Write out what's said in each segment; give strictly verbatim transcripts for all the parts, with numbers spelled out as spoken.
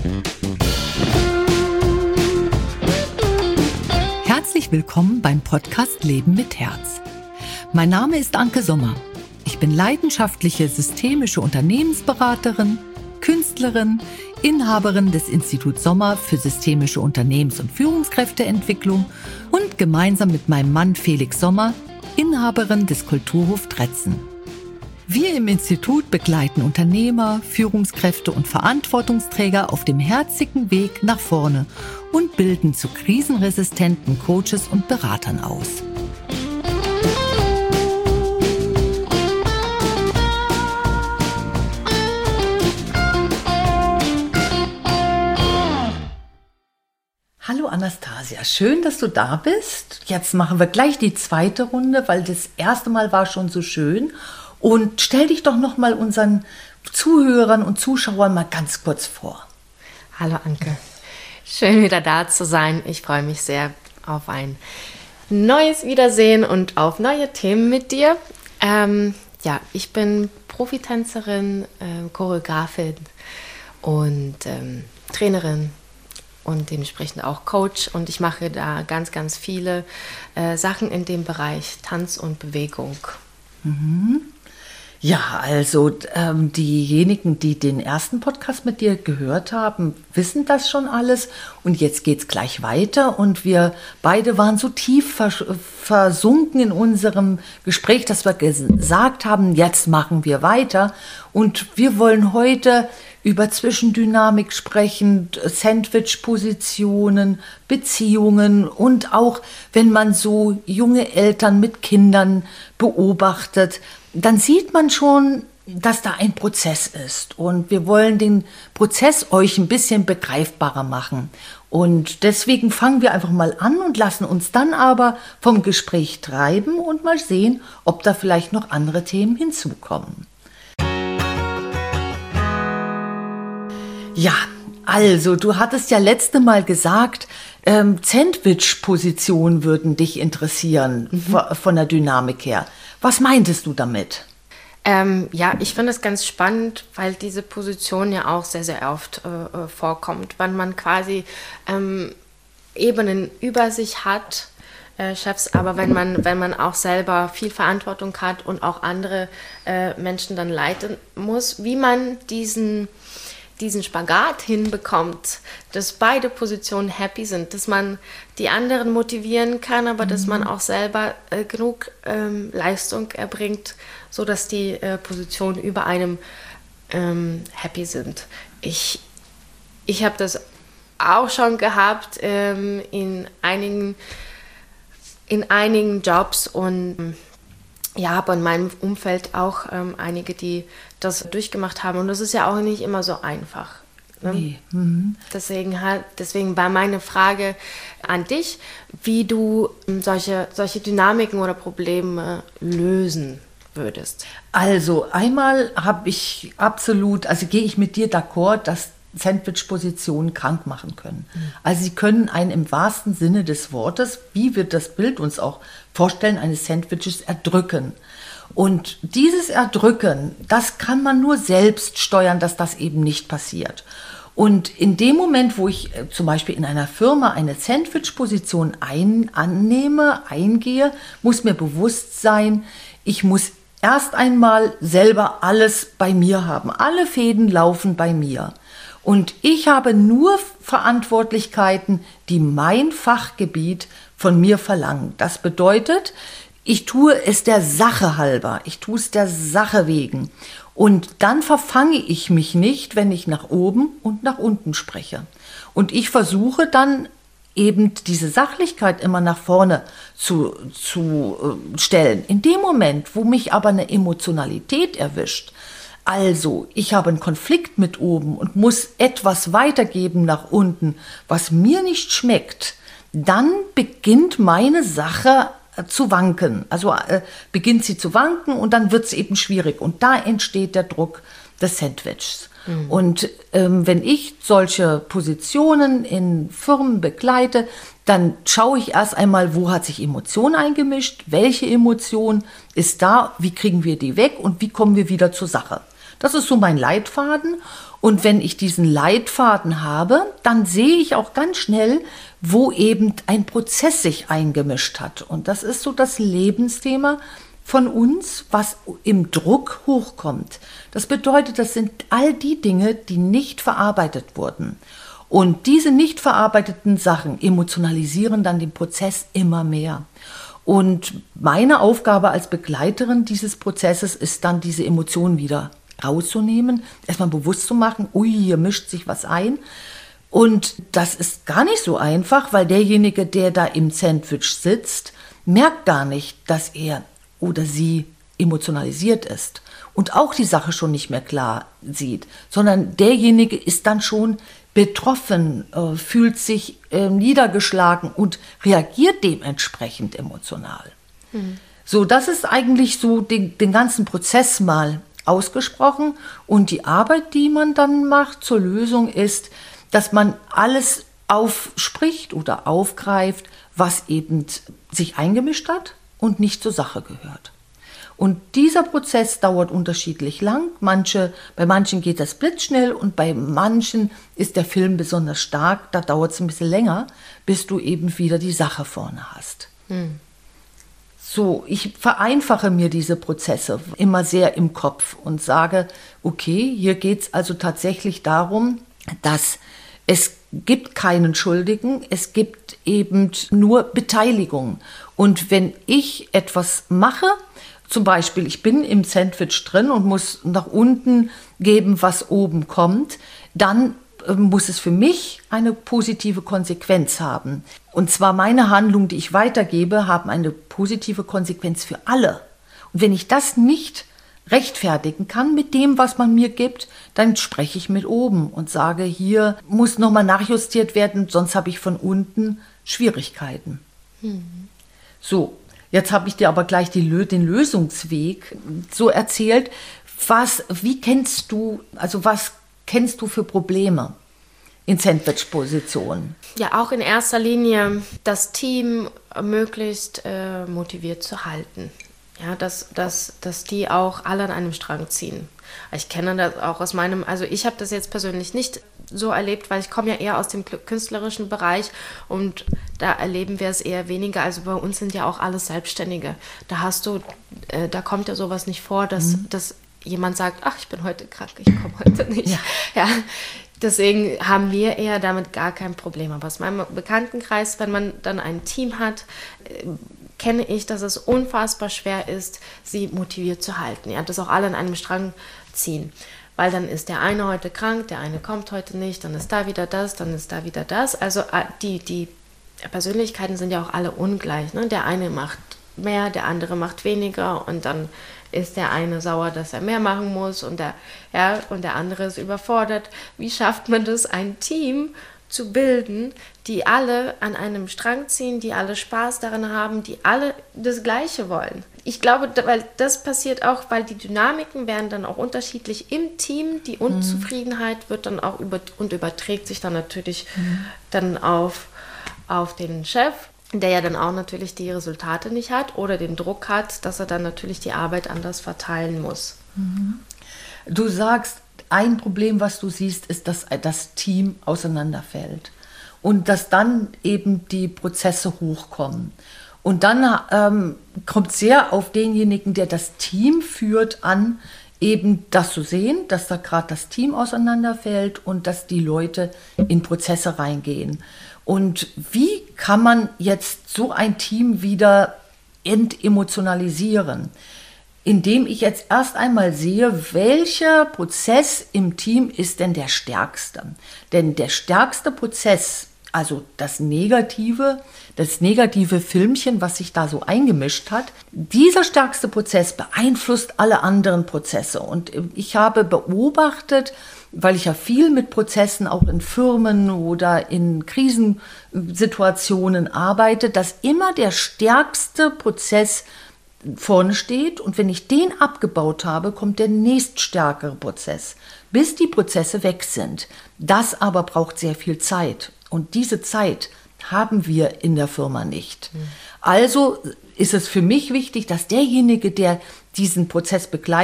Herzlich willkommen beim Podcast Leben mit Herz. Mein Name ist Anke Sommer. Ich bin leidenschaftliche systemische Unternehmensberaterin, Künstlerin, Inhaberin des Instituts Sommer für systemische Unternehmens- und Führungskräfteentwicklung und gemeinsam mit meinem Mann Felix Sommer Inhaberin des Kulturhof Dretzen. Wir im Institut begleiten Unternehmer, Führungskräfte und Verantwortungsträger auf dem herzigen Weg nach vorne und bilden zu krisenresistenten Coaches und Beratern aus. Hallo Anastasia, schön, dass du da bist. Jetzt machen wir gleich die zweite Runde, weil das erste Mal war schon so schön. Und stell dich doch noch mal unseren Zuhörern und Zuschauern mal ganz kurz vor. Hallo Anke, schön wieder da zu sein. Ich freue mich sehr auf ein neues Wiedersehen und auf neue Themen mit dir. Ähm, ja, ich bin Profitänzerin, äh, Choreografin und ähm, Trainerin. Und dementsprechend auch Coach, und ich mache da ganz, ganz viele äh, Sachen in dem Bereich Tanz und Bewegung. Mhm. Ja, also ähm, diejenigen, die den ersten Podcast mit dir gehört haben, wissen das schon alles, und jetzt geht's gleich weiter, und wir beide waren so tief vers- versunken in unserem Gespräch, dass wir gesagt haben, jetzt machen wir weiter, und wir wollen heute über Zwischendynamik sprechen, Sandwich-Positionen, Beziehungen, und auch wenn man so junge Eltern mit Kindern beobachtet, dann sieht man schon, dass da ein Prozess ist, und wir wollen den Prozess euch ein bisschen begreifbarer machen. Und deswegen fangen wir einfach mal an und lassen uns dann aber vom Gespräch treiben und mal sehen, ob da vielleicht noch andere Themen hinzukommen. Ja, also du hattest ja letzte Mal gesagt, ähm, Sandwich-Positionen würden dich interessieren, mhm. von, von der Dynamik her. Was meintest du damit? Ähm, ja, ich finde es ganz spannend, weil diese Position ja auch sehr, sehr oft äh, vorkommt, wenn man quasi ähm, Ebenen über sich hat, äh, Chefs, aber wenn man, wenn man auch selber viel Verantwortung hat und auch andere äh, Menschen dann leiten muss, wie man diesen diesen Spagat hinbekommt, dass beide Positionen happy sind, dass man die anderen motivieren kann, aber mhm. dass man auch selber äh, genug ähm, Leistung erbringt, sodass die äh, Positionen über einem ähm, happy sind. Ich, ich habe das auch schon gehabt ähm, in einigen, in einigen Jobs, und ja, habe in meinem Umfeld auch ähm, einige, die das durchgemacht haben. Und das ist ja auch nicht immer so einfach. Ne? Nee. Mhm. Deswegen, halt, deswegen war meine Frage an dich, wie du ähm, solche, solche Dynamiken oder Probleme lösen würdest. Also einmal habe ich absolut, also gehe ich mit dir d'accord, dass Sandwich-Positionen krank machen können. Mhm. Also sie können einen im wahrsten Sinne des Wortes, wie wir das Bild uns auch vorstellen, eines Sandwiches erdrücken. Und dieses Erdrücken, das kann man nur selbst steuern, dass das eben nicht passiert. Und in dem Moment, wo ich äh, zum Beispiel in einer Firma eine Sandwich-Position ein, annehme, eingehe, muss mir bewusst sein, ich muss erst einmal selber alles bei mir haben. Alle Fäden laufen bei mir. Und ich habe nur Verantwortlichkeiten, die mein Fachgebiet von mir verlangen. Das bedeutet, ich tue es der Sache halber, ich tue es der Sache wegen. Und dann verfange ich mich nicht, wenn ich nach oben und nach unten spreche. Und ich versuche dann eben diese Sachlichkeit immer nach vorne zu, zu äh, stellen. In dem Moment, wo mich aber eine Emotionalität erwischt, also ich habe einen Konflikt mit oben und muss etwas weitergeben nach unten, was mir nicht schmeckt, dann beginnt meine Sache zu wanken. Also äh, beginnt sie zu wanken, und dann wird es eben schwierig. Und da entsteht der Druck des Sandwichs. Mhm. Und ähm, wenn ich solche Positionen in Firmen begleite, dann schaue ich erst einmal, wo hat sich Emotion eingemischt, welche Emotion ist da, wie kriegen wir die weg und wie kommen wir wieder zur Sache. Das ist so mein Leitfaden. Und wenn ich diesen Leitfaden habe, dann sehe ich auch ganz schnell, wo eben ein Prozess sich eingemischt hat. Und das ist so das Lebensthema von uns, was im Druck hochkommt. Das bedeutet, das sind all die Dinge, die nicht verarbeitet wurden. Und diese nicht verarbeiteten Sachen emotionalisieren dann den Prozess immer mehr. Und meine Aufgabe als Begleiterin dieses Prozesses ist dann, diese Emotionen wieder rauszunehmen, erstmal bewusst zu machen, ui, hier mischt sich was ein. Und das ist gar nicht so einfach, weil derjenige, der da im Sandwich sitzt, merkt gar nicht, dass er oder sie emotionalisiert ist und auch die Sache schon nicht mehr klar sieht, sondern derjenige ist dann schon betroffen, äh, fühlt sich äh, niedergeschlagen und reagiert dementsprechend emotional. Mhm. So, das ist eigentlich so den, den ganzen Prozess mal ausgesprochen. Und die Arbeit, die man dann macht zur Lösung, ist, dass man alles aufspricht oder aufgreift, was eben sich eingemischt hat und nicht zur Sache gehört. Und dieser Prozess dauert unterschiedlich lang. Manche, bei manchen geht das blitzschnell und bei manchen ist der Film besonders stark. Da dauert es ein bisschen länger, bis du eben wieder die Sache vorne hast. Hm. So, ich vereinfache mir diese Prozesse immer sehr im Kopf und sage, okay, hier geht es also tatsächlich darum, dass es gibt keinen Schuldigen, es gibt eben nur Beteiligung. Und wenn ich etwas mache, zum Beispiel, ich bin im Sandwich drin und muss nach unten geben, was oben kommt, dann äh, muss es für mich eine positive Konsequenz haben. Und zwar meine Handlungen, die ich weitergebe, haben eine positive Konsequenz für alle. Und wenn ich das nicht rechtfertigen kann mit dem, was man mir gibt, dann spreche ich mit oben und sage, hier muss nochmal nachjustiert werden, sonst habe ich von unten Schwierigkeiten. Mhm. So. Jetzt habe ich dir aber gleich die, den Lösungsweg so erzählt. Was, wie kennst du, also was kennst du für Probleme in Sandwich-Positionen? Ja, auch in erster Linie das Team möglichst äh, motiviert zu halten. Ja, dass, dass, dass die auch alle an einem Strang ziehen. Ich kenne das auch aus meinem, also ich habe das jetzt persönlich nicht so erlebt, weil ich komme ja eher aus dem künstlerischen Bereich und da erleben wir es eher weniger. Also bei uns sind ja auch alles Selbstständige. Da hast du, äh, da kommt ja sowas nicht vor, dass, mhm. dass jemand sagt, ach, ich bin heute krank, ich komme heute nicht. Ja. Ja, deswegen haben wir eher damit gar kein Problem. Aber aus meinem Bekanntenkreis, wenn man dann ein Team hat, äh, kenne ich, dass es unfassbar schwer ist, sie motiviert zu halten. Ja, dass auch alle an einem Strang ziehen. Weil dann ist der eine heute krank, der eine kommt heute nicht, dann ist da wieder das, dann ist da wieder das. Also die, die Persönlichkeiten sind ja auch alle ungleich. Ne? Der eine macht mehr, der andere macht weniger und dann ist der eine sauer, dass er mehr machen muss und der, ja, und der andere ist überfordert. Wie schafft man das, ein Team zu bilden, die alle an einem Strang ziehen, die alle Spaß daran haben, die alle das Gleiche wollen? Ich glaube, weil das passiert auch, weil die Dynamiken werden dann auch unterschiedlich im Team. Die Unzufriedenheit wird dann auch über und überträgt sich dann natürlich mhm. dann auf, auf den Chef, der ja dann auch natürlich die Resultate nicht hat oder den Druck hat, dass er dann natürlich die Arbeit anders verteilen muss. Mhm. Du sagst, ein Problem, was du siehst, ist, dass das Team auseinanderfällt und dass dann eben die Prozesse hochkommen. Und dann ähm, kommt sehr auf denjenigen, der das Team führt, an, eben das zu sehen, dass da gerade das Team auseinanderfällt und dass die Leute in Prozesse reingehen. Und wie kann man jetzt so ein Team wieder entemotionalisieren? Indem ich jetzt erst einmal sehe, welcher Prozess im Team ist denn der stärkste. Denn der stärkste Prozess, also das negative, das negative Filmchen, was sich da so eingemischt hat, dieser stärkste Prozess beeinflusst alle anderen Prozesse. Und ich habe beobachtet, weil ich ja viel mit Prozessen auch in Firmen oder in Krisensituationen arbeite, dass immer der stärkste Prozess vorne steht und wenn ich den abgebaut habe, kommt der nächststärkere Prozess, bis die Prozesse weg sind. Das aber braucht sehr viel Zeit und diese Zeit haben wir in der Firma nicht. Mhm. Also ist es für mich wichtig, dass derjenige, der diesen Prozess begleitet,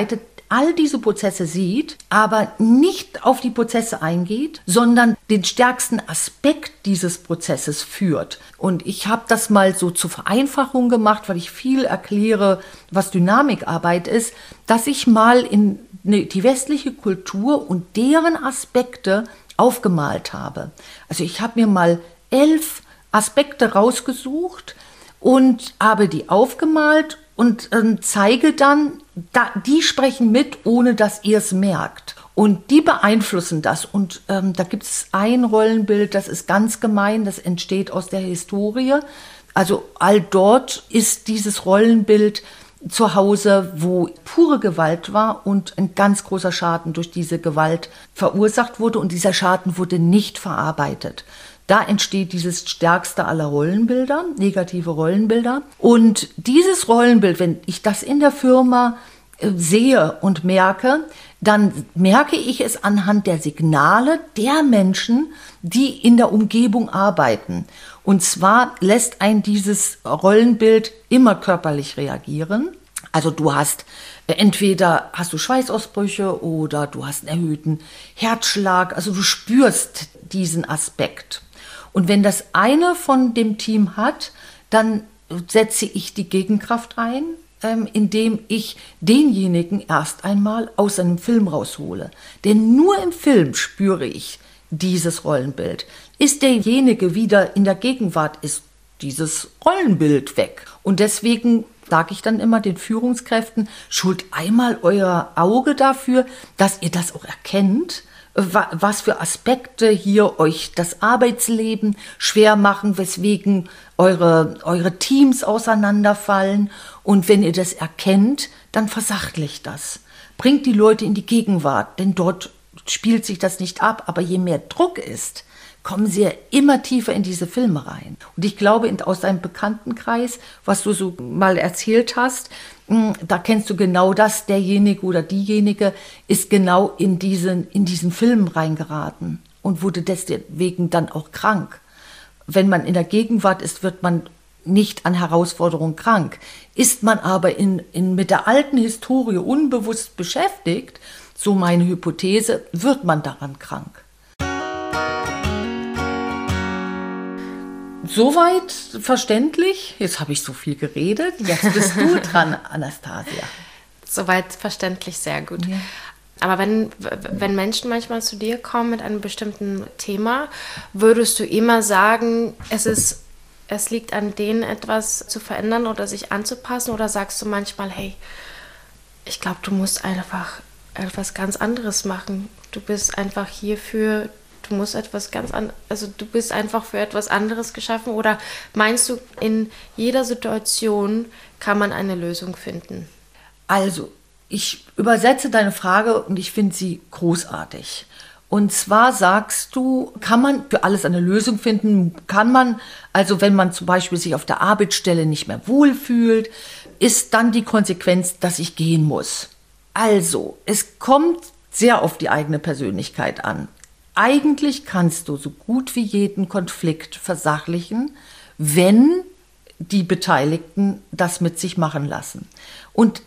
all diese Prozesse sieht, aber nicht auf die Prozesse eingeht, sondern den stärksten Aspekt dieses Prozesses führt. Und ich habe das mal so zur Vereinfachung gemacht, weil ich viel erkläre, was Dynamikarbeit ist, dass ich mal in die westliche Kultur und deren Aspekte aufgemalt habe. Also ich habe mir mal elf Aspekte rausgesucht und habe die aufgemalt und ähm, zeige dann, da, die sprechen mit, ohne dass ihr es merkt. Und die beeinflussen das. Und ähm, da gibt es ein Rollenbild, das ist ganz gemein, das entsteht aus der Historie. Also all dort ist dieses Rollenbild zu Hause, wo pure Gewalt war und ein ganz großer Schaden durch diese Gewalt verursacht wurde. Und dieser Schaden wurde nicht verarbeitet. Da entsteht dieses stärkste aller Rollenbilder, negative Rollenbilder. Und dieses Rollenbild, wenn ich das in der Firma äh, sehe und merke, dann merke ich es anhand der Signale der Menschen, die in der Umgebung arbeiten. Und zwar lässt ein dieses Rollenbild immer körperlich reagieren. Also du hast äh, entweder hast du Schweißausbrüche oder du hast einen erhöhten Herzschlag. Also du spürst diesen Aspekt. Und wenn das eine von dem Team hat, dann setze ich die Gegenkraft ein, ähm, indem ich denjenigen erst einmal aus einem Film raushole. Denn nur im Film spüre ich dieses Rollenbild. Ist derjenige wieder in der Gegenwart, ist dieses Rollenbild weg. Und deswegen sage ich dann immer den Führungskräften, schult einmal euer Auge dafür, dass ihr das auch erkennt, was für Aspekte hier euch das Arbeitsleben schwer machen, weswegen eure, eure Teams auseinanderfallen. Und wenn ihr das erkennt, dann versachlicht das. Bringt die Leute in die Gegenwart, denn dort spielt sich das nicht ab. Aber je mehr Druck ist, kommen sie ja immer tiefer in diese Filme rein. Und ich glaube, aus deinem Bekanntenkreis, was du so mal erzählt hast, da kennst du genau das, derjenige oder diejenige ist genau in diesen, in diesen Film reingeraten und wurde deswegen dann auch krank. Wenn man in der Gegenwart ist, wird man nicht an Herausforderungen krank. Ist man aber in, in, mit der alten Historie unbewusst beschäftigt, so meine Hypothese, wird man daran krank. Soweit verständlich. Jetzt habe ich so viel geredet. Jetzt bist du dran, Anastasia. Soweit verständlich, sehr gut. Ja. Aber wenn, wenn Menschen manchmal zu dir kommen mit einem bestimmten Thema, würdest du immer sagen, es ist, es liegt an denen, etwas zu verändern oder sich anzupassen? Oder sagst du manchmal, hey, ich glaube, du musst einfach etwas ganz anderes machen. Du bist einfach hierfür. Du musst etwas ganz an, also du bist einfach für etwas anderes geschaffen, oder meinst du, in jeder Situation kann man eine Lösung finden? Also, ich übersetze deine Frage und ich finde sie großartig. Und zwar sagst du, kann man für alles eine Lösung finden? Kann man, also wenn man zum Beispiel sich auf der Arbeitsstelle nicht mehr wohlfühlt, ist dann die Konsequenz, dass ich gehen muss? Also, es kommt sehr auf die eigene Persönlichkeit an. Eigentlich kannst du so gut wie jeden Konflikt versachlichen, wenn die Beteiligten das mit sich machen lassen. Und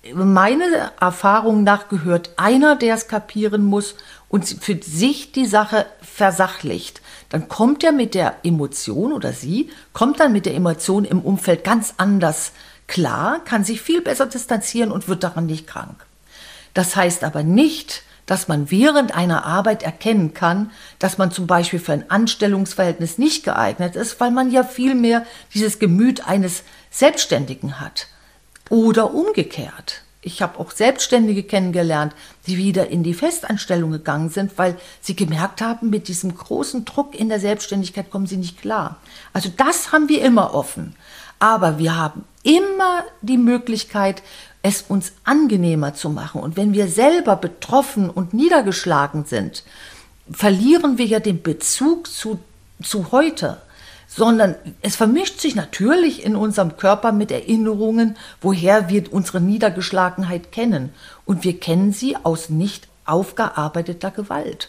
meiner Erfahrung nach gehört einer, der es kapieren muss und für sich die Sache versachlicht. Dann kommt er mit der Emotion oder sie kommt dann mit der Emotion im Umfeld ganz anders klar, kann sich viel besser distanzieren und wird daran nicht krank. Das heißt aber nicht, dass man während einer Arbeit erkennen kann, dass man zum Beispiel für ein Anstellungsverhältnis nicht geeignet ist, weil man ja viel mehr dieses Gemüt eines Selbstständigen hat. Oder umgekehrt. Ich habe auch Selbstständige kennengelernt, die wieder in die Festanstellung gegangen sind, weil sie gemerkt haben, mit diesem großen Druck in der Selbstständigkeit kommen sie nicht klar. Also das haben wir immer offen. Aber wir haben immer die Möglichkeit, es uns angenehmer zu machen. Und wenn wir selber betroffen und niedergeschlagen sind, verlieren wir ja den Bezug zu, zu heute. Sondern es vermischt sich natürlich in unserem Körper mit Erinnerungen, woher wir unsere Niedergeschlagenheit kennen. Und wir kennen sie aus nicht aufgearbeiteter Gewalt.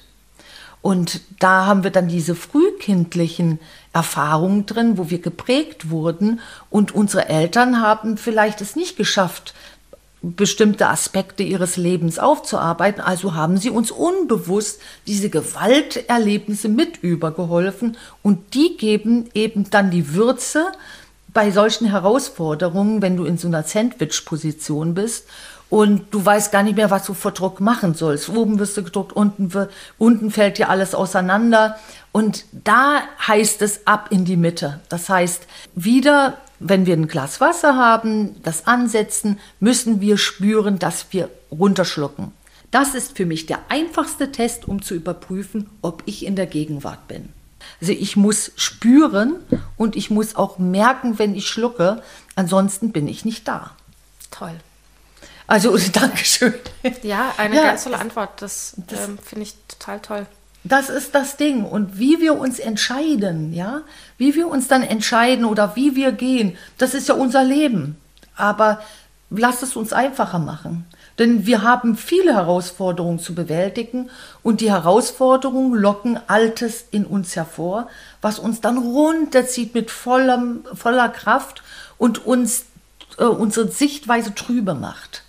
Und da haben wir dann diese frühkindlichen Erfahrungen drin, wo wir geprägt wurden und unsere Eltern haben vielleicht es nicht geschafft, bestimmte Aspekte ihres Lebens aufzuarbeiten. Also haben sie uns unbewusst diese Gewalterlebnisse mit übergeholfen und die geben eben dann die Würze bei solchen Herausforderungen, wenn du in so einer Sandwich-Position bist und du weißt gar nicht mehr, was du vor Druck machen sollst. Oben wirst du gedruckt, unten, unten fällt dir alles auseinander und da heißt es ab in die Mitte. Das heißt, wieder, wenn wir ein Glas Wasser haben, das ansetzen, müssen wir spüren, dass wir runterschlucken. Das ist für mich der einfachste Test, um zu überprüfen, ob ich in der Gegenwart bin. Also ich muss spüren und ich muss auch merken, wenn ich schlucke, ansonsten bin ich nicht da. Toll. Also, Dankeschön. Ja, eine ja, ganz tolle Antwort. Das, das ähm, finde ich total toll. Das ist das Ding. Und wie wir uns entscheiden, ja, wie wir uns dann entscheiden oder wie wir gehen, das ist ja unser Leben. Aber lasst es uns einfacher machen. Denn wir haben viele Herausforderungen zu bewältigen und die Herausforderungen locken Altes in uns hervor, was uns dann runterzieht mit vollem, voller Kraft und uns äh, unsere Sichtweise trübe macht.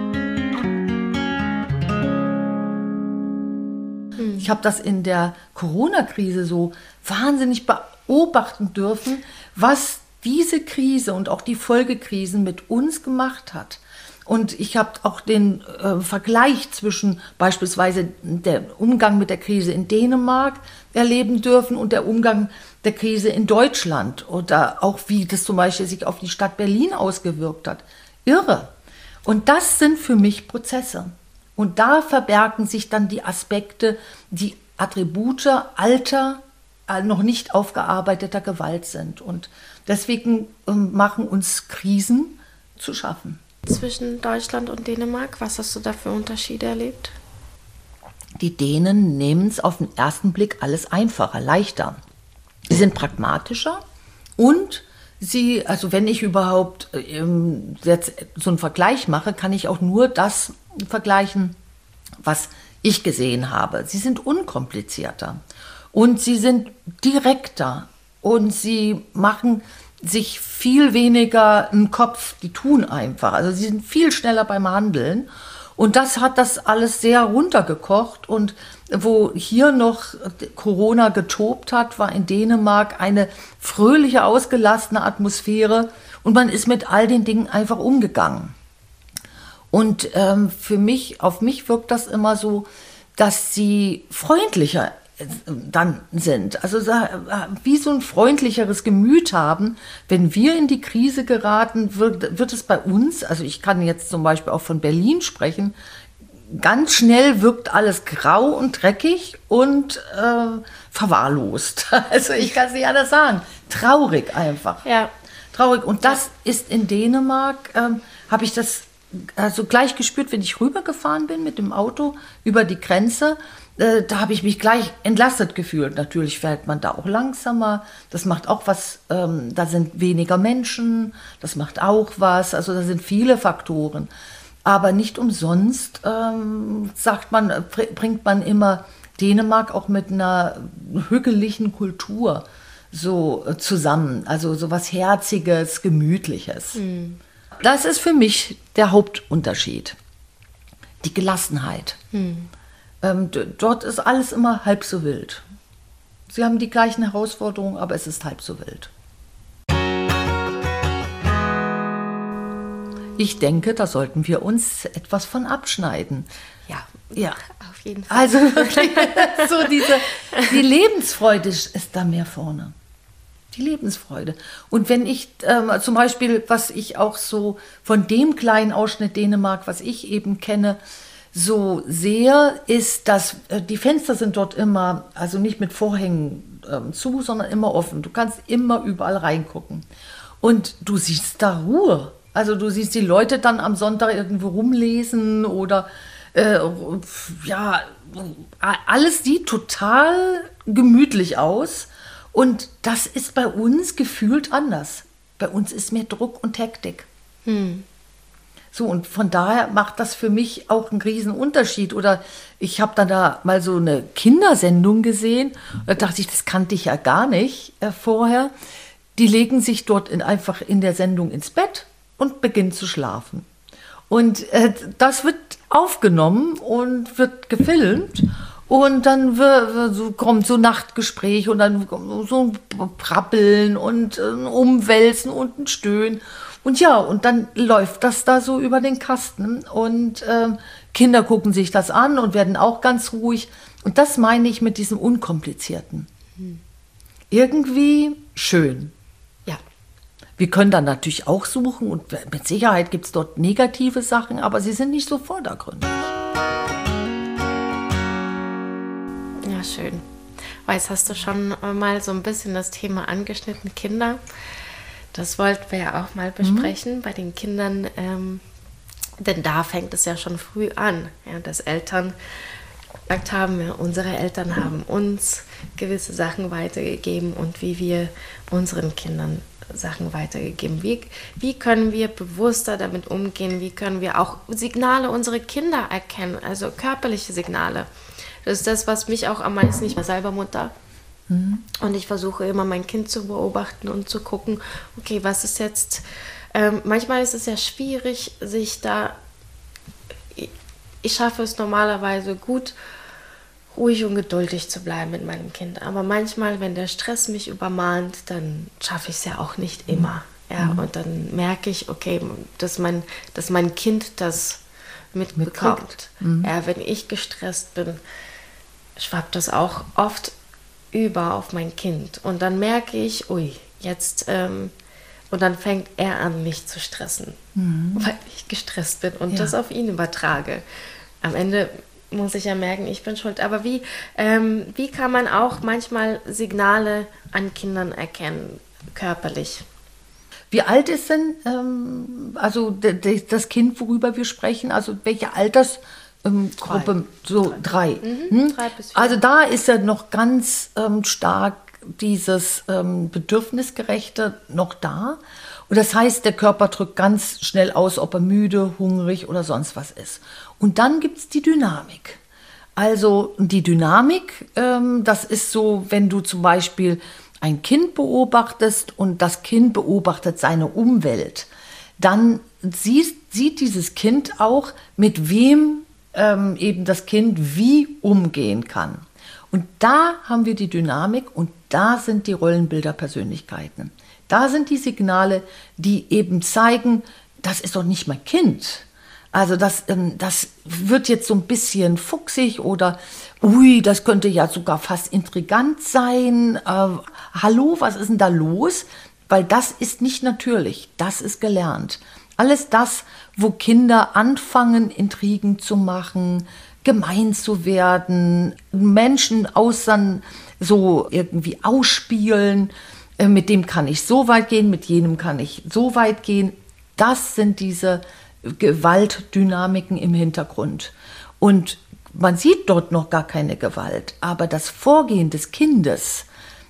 Ich habe das in der Corona-Krise so wahnsinnig beobachten dürfen, was diese Krise und auch die Folgekrisen mit uns gemacht hat. Und ich habe auch den äh, Vergleich zwischen beispielsweise der Umgang mit der Krise in Dänemark erleben dürfen und der Umgang der Krise in Deutschland oder auch wie das zum Beispiel sich auf die Stadt Berlin ausgewirkt hat. Irre. Und das sind für mich Prozesse. Und da verbergen sich dann die Aspekte, die Attribute alter, noch nicht aufgearbeiteter Gewalt sind. Und deswegen ähm, machen uns Krisen zu schaffen. Zwischen Deutschland und Dänemark, was hast du da für Unterschiede erlebt? Die Dänen nehmen es auf den ersten Blick alles einfacher, leichter. Sie sind pragmatischer und sie, also wenn ich überhaupt ähm, jetzt so einen Vergleich mache, kann ich auch nur das vergleichen, was ich gesehen habe. Sie sind unkomplizierter und sie sind direkter und sie machen sich viel weniger einen Kopf, die tun einfach. Also sie sind viel schneller beim Handeln und das hat das alles sehr runtergekocht und wo hier noch Corona getobt hat, war in Dänemark eine fröhliche, ausgelassene Atmosphäre und man ist mit all den Dingen einfach umgegangen. Und ähm, für mich, auf mich wirkt das immer so, dass sie freundlicher dann sind. Also wie so ein freundlicheres Gemüt haben. Wenn wir in die Krise geraten, wird, wird es bei uns, also ich kann jetzt zum Beispiel auch von Berlin sprechen, ganz schnell wirkt alles grau und dreckig und äh, verwahrlost. Also ich kann es nicht anders sagen. Traurig einfach. Ja. Traurig. Und das ist in Dänemark, ähm, habe ich das also gleich gespürt, wenn ich rübergefahren bin mit dem Auto über die Grenze. Äh, da habe ich mich gleich entlastet gefühlt. Natürlich fährt man da auch langsamer. Das macht auch was. Ähm, da sind weniger Menschen. Das macht auch was. Also da sind viele Faktoren. Aber nicht umsonst ähm, sagt man, bringt man immer Dänemark auch mit einer hügeligen Kultur so äh, zusammen. Also so was Herziges, Gemütliches. Mhm. Das ist für mich der Hauptunterschied. Die Gelassenheit. Mhm. Ähm, d- dort ist alles immer halb so wild. Sie haben die gleichen Herausforderungen, aber es ist halb so wild. Ich denke, da sollten wir uns etwas von abschneiden. Ja, ja. Auf jeden Fall. Also wirklich, so diese, die Lebensfreude ist da mehr vorne. Die Lebensfreude. Und wenn ich ähm, zum Beispiel, was ich auch so von dem kleinen Ausschnitt Dänemark, was ich eben kenne, so sehe, ist, dass äh, die Fenster sind dort immer, also nicht mit Vorhängen ähm, zu, sondern immer offen. Du kannst immer überall reingucken. Und du siehst da Ruhe. Also du siehst die Leute dann am Sonntag irgendwo rumlesen oder äh, ja, alles sieht total gemütlich aus. Und das ist bei uns gefühlt anders. Bei uns ist mehr Druck und Hektik. Hm. So, und von daher macht das für mich auch einen riesen Unterschied. Oder ich habe dann da mal so eine Kindersendung gesehen. Da dachte ich, das kannte ich ja gar nicht äh, vorher. Die legen sich dort in, einfach in der Sendung ins Bett und beginnen zu schlafen. Und äh, das wird aufgenommen und wird gefilmt. Und dann wird, so, kommt so Nachtgespräch und dann so ein Prappeln und ein Umwälzen und ein Stöhnen. Und ja, und dann läuft das da so über den Kasten. Und äh, Kinder gucken sich das an und werden auch ganz ruhig. Und das meine ich mit diesem Unkomplizierten. Hm. Irgendwie schön. Ja. Wir können dann natürlich auch suchen und mit Sicherheit gibt es dort negative Sachen, aber sie sind nicht so vordergründig. Ja, schön. Weiß, hast du schon mal so ein bisschen das Thema angeschnitten, Kinder? Das wollten wir ja auch mal besprechen mhm. bei den Kindern, ähm, denn da fängt es ja schon früh an, ja, dass Eltern gesagt haben, ja, unsere Eltern haben uns gewisse Sachen weitergegeben und wie wir unseren Kindern Sachen weitergegeben. Wie, wie können wir bewusster damit umgehen? Wie können wir auch Signale unserer Kinder erkennen, also körperliche Signale? Das ist das, was mich auch am meisten, ich war selber Mutter. Mhm. Und ich versuche immer, mein Kind zu beobachten und zu gucken, okay, was ist jetzt, ähm, manchmal ist es ja schwierig, sich da, ich, ich schaffe es normalerweise gut, ruhig und geduldig zu bleiben mit meinem Kind. Aber manchmal, wenn der Stress mich übermannt, dann schaffe ich es ja auch nicht immer. Ja, mhm. Und dann merke ich, okay, dass mein, dass mein Kind das mitbekommt. Mhm. Ja, wenn ich gestresst bin, schwappt das auch oft über auf mein Kind. Und dann merke ich, ui, jetzt, ähm, und dann fängt er an, mich zu stressen, mhm. weil ich gestresst bin und ja. das auf ihn übertrage. Am Ende muss ich ja merken, ich bin schuld. Aber wie, ähm, wie kann man auch manchmal Signale an Kindern erkennen, körperlich? Wie alt ist denn ähm, also de, de, das Kind, worüber wir sprechen? Also welche Altersgruppe? Ähm, drei. So drei. Drei. Mhm. Hm? Drei bis vier. Also da ist ja noch ganz ähm, stark dieses ähm, Bedürfnisgerechte noch da. Und das heißt, der Körper drückt ganz schnell aus, ob er müde, hungrig oder sonst was ist. Und dann gibt es die Dynamik. Also die Dynamik, ähm, das ist so, wenn du zum Beispiel ein Kind beobachtest und das Kind beobachtet seine Umwelt, dann siehst, sieht dieses Kind auch, mit wem ähm, eben das Kind wie umgehen kann. Und da haben wir die Dynamik und da sind die Rollenbilder-Persönlichkeiten. Da sind die Signale, die eben zeigen, das ist doch nicht mein Kind. Also das, ähm, das wird jetzt so ein bisschen fuchsig oder ui, das könnte ja sogar fast intrigant sein. Äh, hallo, was ist denn da los? Weil das ist nicht natürlich, das ist gelernt. Alles das, wo Kinder anfangen, Intrigen zu machen, gemein zu werden, Menschen außern so irgendwie ausspielen, äh, mit dem kann ich so weit gehen, mit jenem kann ich so weit gehen. Das sind diese Gewaltdynamiken im Hintergrund. Und man sieht dort noch gar keine Gewalt, aber das Vorgehen des Kindes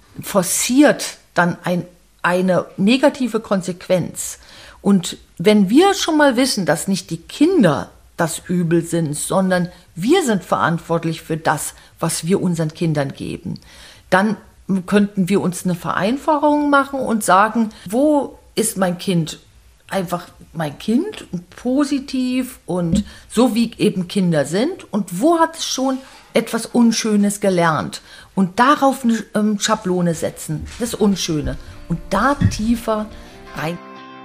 forciert dann ein, eine negative Konsequenz. Und wenn wir schon mal wissen, dass nicht die Kinder das Übel sind, sondern wir sind verantwortlich für das, was wir unseren Kindern geben, dann könnten wir uns eine Vereinfachung machen und sagen, wo ist mein Kind einfach mein Kind und positiv und so wie eben Kinder sind und wo hat es schon etwas Unschönes gelernt und darauf eine ähm, Schablone setzen, das Unschöne und da tiefer rein.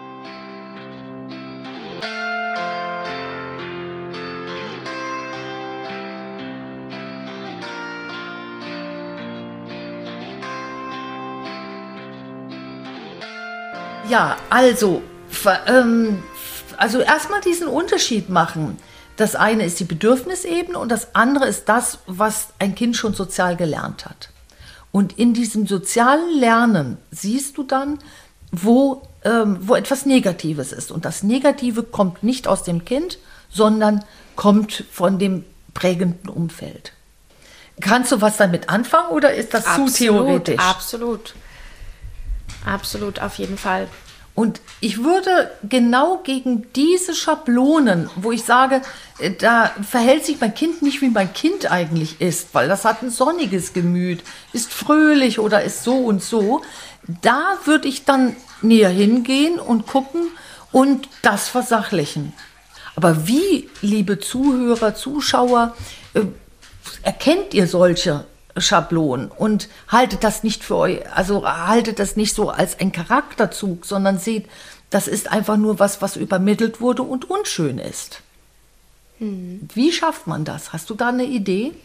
Ja, also Also erstmal diesen Unterschied machen. Das eine ist die Bedürfnisebene und das andere ist das, was ein Kind schon sozial gelernt hat. Und in diesem sozialen Lernen siehst du dann, wo, ähm, wo etwas Negatives ist. Und das Negative kommt nicht aus dem Kind, sondern kommt von dem prägenden Umfeld. Kannst du was damit anfangen oder ist das absolut, zu theoretisch? Absolut. Absolut, auf jeden Fall. Und ich würde genau gegen diese Schablonen, wo ich sage, da verhält sich mein Kind nicht, wie mein Kind eigentlich ist, weil das hat ein sonniges Gemüt, ist fröhlich oder ist so und so, da würde ich dann näher hingehen und gucken und das versachlichen. Aber wie, liebe Zuhörer, Zuschauer, äh, erkennt ihr solche Schablonen und haltet das nicht für euch, also haltet das nicht so als ein Charakterzug, sondern seht, das ist einfach nur was, was übermittelt wurde und unschön ist. Hm. Wie schafft man das? Hast du da eine Idee?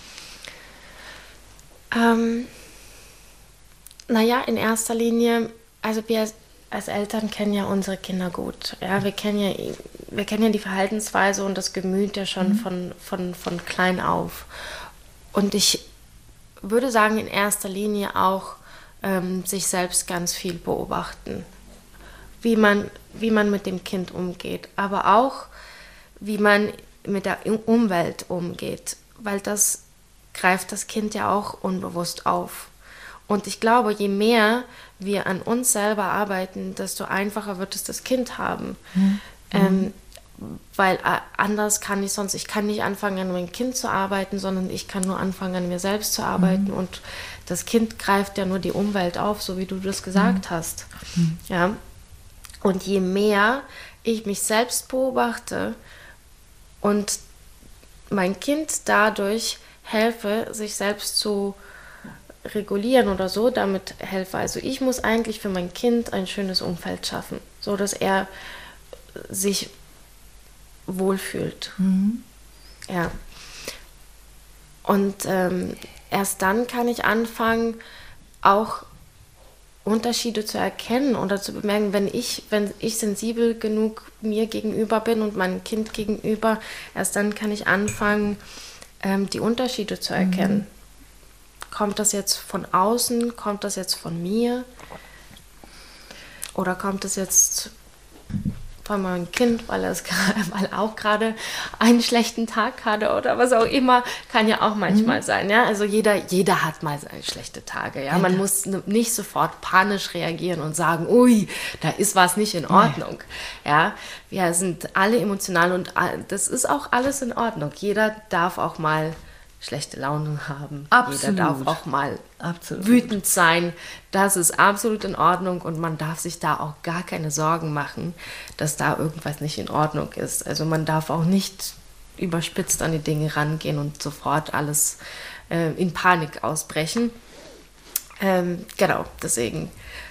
Ähm, naja, in erster Linie, also wir als Eltern kennen ja unsere Kinder gut. Ja, wir kennen ja, wir kennen ja die Verhaltensweise und das Gemüt ja schon mhm. von, von, von klein auf. Und ich würde sagen, in erster Linie auch ähm, sich selbst ganz viel beobachten. Wie man, wie man mit dem Kind umgeht, aber auch, wie man mit der Umwelt umgeht. Weil das greift das Kind ja auch unbewusst auf. Und ich glaube, je mehr wir an uns selber arbeiten, desto einfacher wird es das Kind haben. Mhm. Ähm, weil äh, anders kann ich sonst, ich kann nicht anfangen, an meinem Kind zu arbeiten, sondern ich kann nur anfangen, an mir selbst zu arbeiten. Mhm. Und das Kind greift ja nur die Umwelt auf, so wie du das gesagt mhm. hast. Mhm. Ja. Und je mehr ich mich selbst beobachte und mein Kind dadurch helfe, sich selbst zu regulieren oder so, damit helfe. Also ich muss eigentlich für mein Kind ein schönes Umfeld schaffen, so dass er sich wohlfühlt. Mhm. Ja. Und ähm, erst dann kann ich anfangen, auch Unterschiede zu erkennen oder zu bemerken, wenn ich, wenn ich sensibel genug mir gegenüber bin und meinem Kind gegenüber, erst dann kann ich anfangen, ähm, die Unterschiede zu erkennen. Mhm. Kommt das jetzt von außen? Kommt das jetzt von mir? Oder kommt das jetzt von meinem Kind, weil er es weil auch gerade einen schlechten Tag hatte oder was auch immer? Kann ja auch manchmal mhm. sein. Ja? Also jeder, jeder hat mal seine schlechte Tage. Ja? Man muss nicht sofort panisch reagieren und sagen, ui, da ist was nicht in Ordnung. Ja? Wir sind alle emotional und das ist auch alles in Ordnung. Jeder darf auch mal schlechte Laune haben. Absolut. Jeder darf auch mal absolut. wütend sein. Das ist absolut in Ordnung und man darf sich da auch gar keine Sorgen machen, dass da irgendwas nicht in Ordnung ist. Also man darf auch nicht überspitzt an die Dinge rangehen und sofort alles äh, in Panik ausbrechen. Ähm, genau, deswegen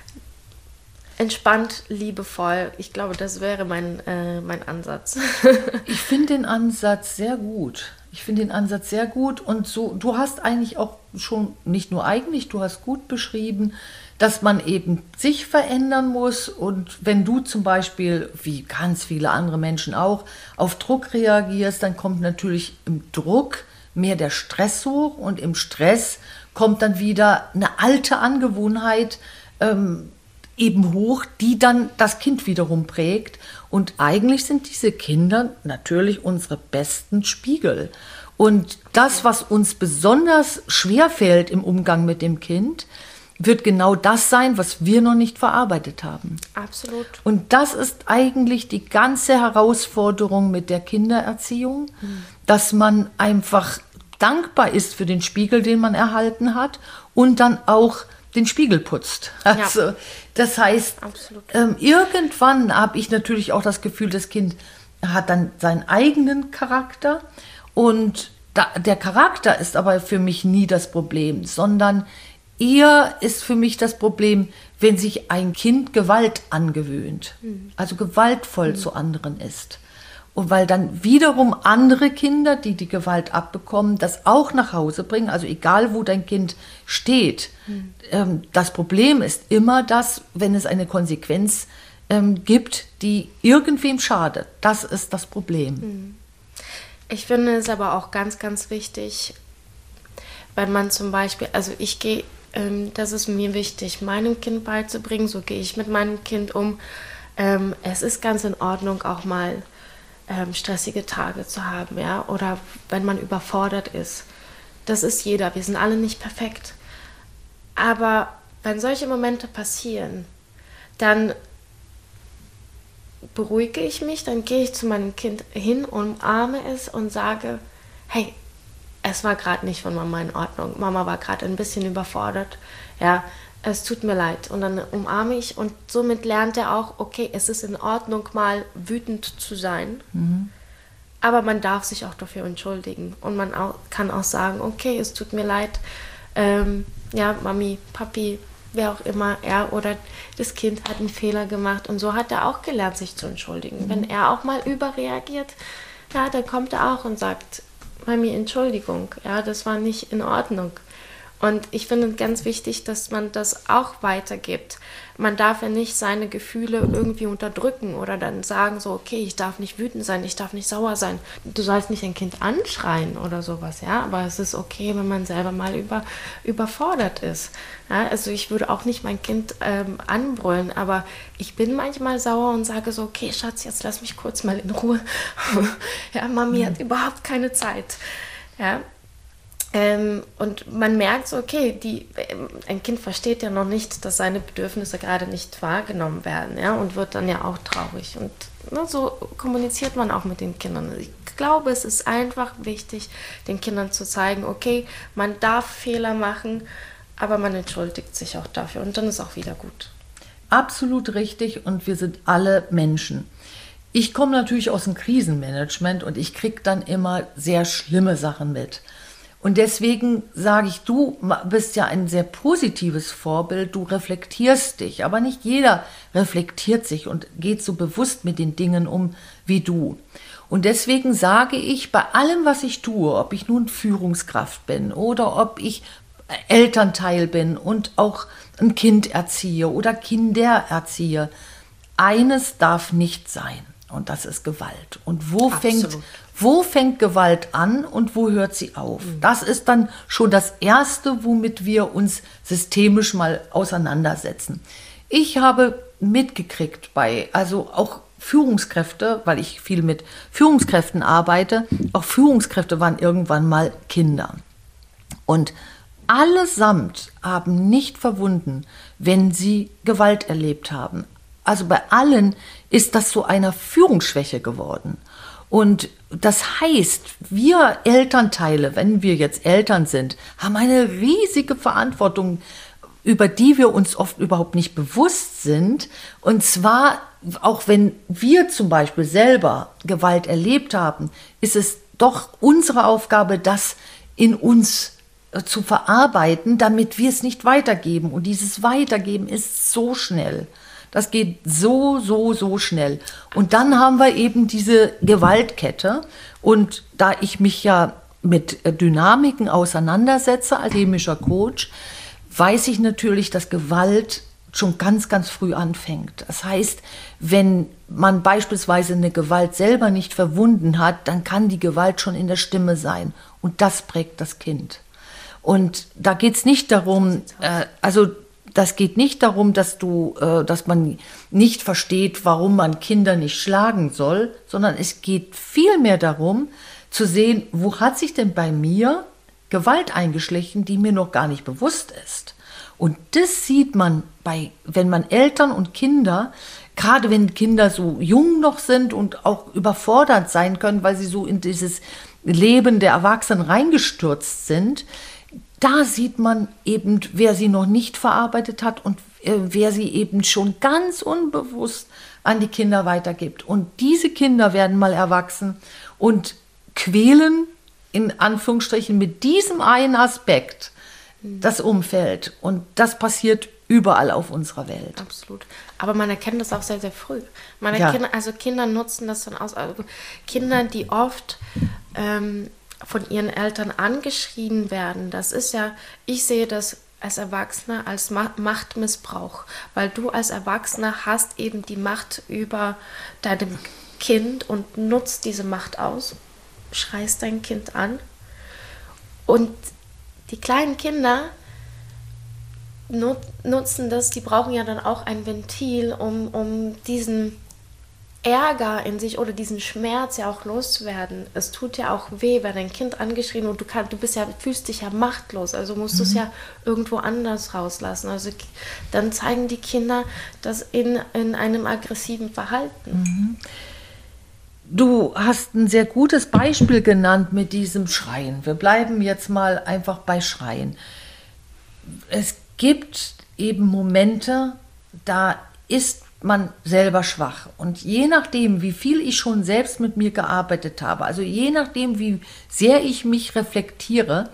entspannt, liebevoll. Ich glaube, das wäre mein, äh, mein Ansatz. Ich finde den Ansatz sehr gut. Ich finde den Ansatz sehr gut und so, du hast eigentlich auch schon, nicht nur eigentlich, du hast gut beschrieben, dass man eben sich verändern muss und wenn du zum Beispiel, wie ganz viele andere Menschen auch, auf Druck reagierst, dann kommt natürlich im Druck mehr der Stress hoch und im Stress kommt dann wieder eine alte Angewohnheit ähm, eben hoch, die dann das Kind wiederum prägt. Und eigentlich sind diese Kinder natürlich unsere besten Spiegel. Und das, was uns besonders schwer fällt im Umgang mit dem Kind, wird genau das sein, was wir noch nicht verarbeitet haben. Absolut. Und das ist eigentlich die ganze Herausforderung mit der Kindererziehung, mhm. dass man einfach dankbar ist für den Spiegel, den man erhalten hat und dann auch den Spiegel putzt. Also, ja. Das heißt, ähm, irgendwann habe ich natürlich auch das Gefühl, das Kind hat dann seinen eigenen Charakter und da, der Charakter ist aber für mich nie das Problem, sondern eher ist für mich das Problem, wenn sich ein Kind Gewalt angewöhnt, mhm. also gewaltvoll mhm. zu anderen ist. Und weil dann wiederum andere Kinder, die die Gewalt abbekommen, das auch nach Hause bringen, also egal wo dein Kind steht. Mhm. Ähm, das Problem ist immer das, wenn es eine Konsequenz ähm, gibt, die irgendwem schadet. Das ist das Problem. Mhm. Ich finde es aber auch ganz, ganz wichtig, wenn man zum Beispiel, also ich gehe, ähm, das ist mir wichtig, meinem Kind beizubringen, so gehe ich mit meinem Kind um. Ähm, es ist ganz in Ordnung, auch mal Ähm, stressige Tage zu haben, ja, oder wenn man überfordert ist. Das ist jeder, wir sind alle nicht perfekt. Aber wenn solche Momente passieren, dann beruhige ich mich, dann gehe ich zu meinem Kind hin, umarme es und sage, hey, es war gerade nicht von Mama in Ordnung. Mama war gerade ein bisschen überfordert. Ja, es tut mir leid. Und dann umarme ich und somit lernt er auch, okay, es ist in Ordnung, mal wütend zu sein. Mhm. Aber man darf sich auch dafür entschuldigen. Und man auch, kann auch sagen, okay, es tut mir leid. Ähm, ja, Mami, Papi, wer auch immer, er oder das Kind hat einen Fehler gemacht. Und so hat er auch gelernt, sich zu entschuldigen. Mhm. Wenn er auch mal überreagiert, ja, dann kommt er auch und sagt, Mami, Entschuldigung, ja, das war nicht in Ordnung. Und ich finde es ganz wichtig, dass man das auch weitergibt. Man darf ja nicht seine Gefühle irgendwie unterdrücken oder dann sagen so, okay, ich darf nicht wütend sein, ich darf nicht sauer sein. Du sollst nicht ein Kind anschreien oder sowas, ja. Aber es ist okay, wenn man selber mal über, überfordert ist. Ja, also ich würde auch nicht mein Kind ähm, anbrüllen, aber ich bin manchmal sauer und sage so, okay, Schatz, jetzt lass mich kurz mal in Ruhe. Ja, Mami mhm. hat überhaupt keine Zeit. Ja. Ähm, und man merkt so, okay, die, ähm, ein Kind versteht ja noch nicht, dass seine Bedürfnisse gerade nicht wahrgenommen werden, ja, und wird dann ja auch traurig. Und ne, so kommuniziert man auch mit den Kindern. Ich glaube, es ist einfach wichtig, den Kindern zu zeigen, okay, man darf Fehler machen, aber man entschuldigt sich auch dafür und dann ist auch wieder gut. Absolut richtig und wir sind alle Menschen. Ich komme natürlich aus dem Krisenmanagement und ich kriege dann immer sehr schlimme Sachen mit. Und deswegen sage ich, du bist ja ein sehr positives Vorbild, du reflektierst dich, aber nicht jeder reflektiert sich und geht so bewusst mit den Dingen um wie du. Und deswegen sage ich, bei allem, was ich tue, ob ich nun Führungskraft bin oder ob ich Elternteil bin und auch ein Kind erziehe oder Kinder erziehe, eines darf nicht sein und das ist Gewalt. Und wo fängt Wo fängt Gewalt an und wo hört sie auf? Mhm. Das ist dann schon das Erste, womit wir uns systemisch mal auseinandersetzen. Ich habe mitgekriegt bei, also auch Führungskräfte, weil ich viel mit Führungskräften arbeite, auch Führungskräfte waren irgendwann mal Kinder. Und allesamt haben nicht verwunden, wenn sie Gewalt erlebt haben. Also bei allen ist das zu einer Führungsschwäche geworden. Und das heißt, wir Elternteile, wenn wir jetzt Eltern sind, haben eine riesige Verantwortung, über die wir uns oft überhaupt nicht bewusst sind. Und zwar, auch wenn wir zum Beispiel selber Gewalt erlebt haben, ist es doch unsere Aufgabe, das in uns zu verarbeiten, damit wir es nicht weitergeben. Und dieses Weitergeben ist so schnell. Das geht so, so, so schnell. Und dann haben wir eben diese Gewaltkette. Und da ich mich ja mit Dynamiken auseinandersetze als systemischer Coach, weiß ich natürlich, dass Gewalt schon ganz, ganz früh anfängt. Das heißt, wenn man beispielsweise eine Gewalt selber nicht verwunden hat, dann kann die Gewalt schon in der Stimme sein. Und das prägt das Kind. Und da geht es nicht darum, äh, also das geht nicht darum, dass du, äh, dass man nicht versteht, warum man Kinder nicht schlagen soll, sondern es geht vielmehr darum, zu sehen, wo hat sich denn bei mir Gewalt eingeschlichen, die mir noch gar nicht bewusst ist. Und das sieht man bei, wenn man Eltern und Kinder, gerade wenn Kinder so jung noch sind und auch überfordert sein können, weil sie so in dieses Leben der Erwachsenen reingestürzt sind, da sieht man eben, wer sie noch nicht verarbeitet hat und äh, wer sie eben schon ganz unbewusst an die Kinder weitergibt. Und diese Kinder werden mal erwachsen und quälen in Anführungsstrichen mit diesem einen Aspekt das Umfeld. Und das passiert überall auf unserer Welt. Absolut. Aber man erkennt das auch sehr, sehr früh. Man Ja. erkennt, also Kinder nutzen das dann aus. Also Kinder, die oft ähm, von ihren Eltern angeschrien werden, das ist ja, ich sehe das als Erwachsener als Ma- Machtmissbrauch, weil du als Erwachsener hast eben die Macht über deinem Kind und nutzt diese Macht aus, schreist dein Kind an und die kleinen Kinder nut- nutzen das, die brauchen ja dann auch ein Ventil, um, um diesen Ärger in sich oder diesen Schmerz ja auch loszuwerden. Es tut ja auch weh, wenn dein Kind angeschrien und du kannst, du bist ja, fühlst dich ja machtlos, also musst du es ja irgendwo anders rauslassen. Also k- dann zeigen die Kinder das in, in einem aggressiven Verhalten. Du hast ein sehr gutes Beispiel genannt mit diesem Schreien. Wir bleiben jetzt mal einfach bei Schreien. Es gibt eben Momente, da ist man selber schwach. Und je nachdem, wie viel ich schon selbst mit mir gearbeitet habe, also je nachdem, wie sehr ich mich reflektiere,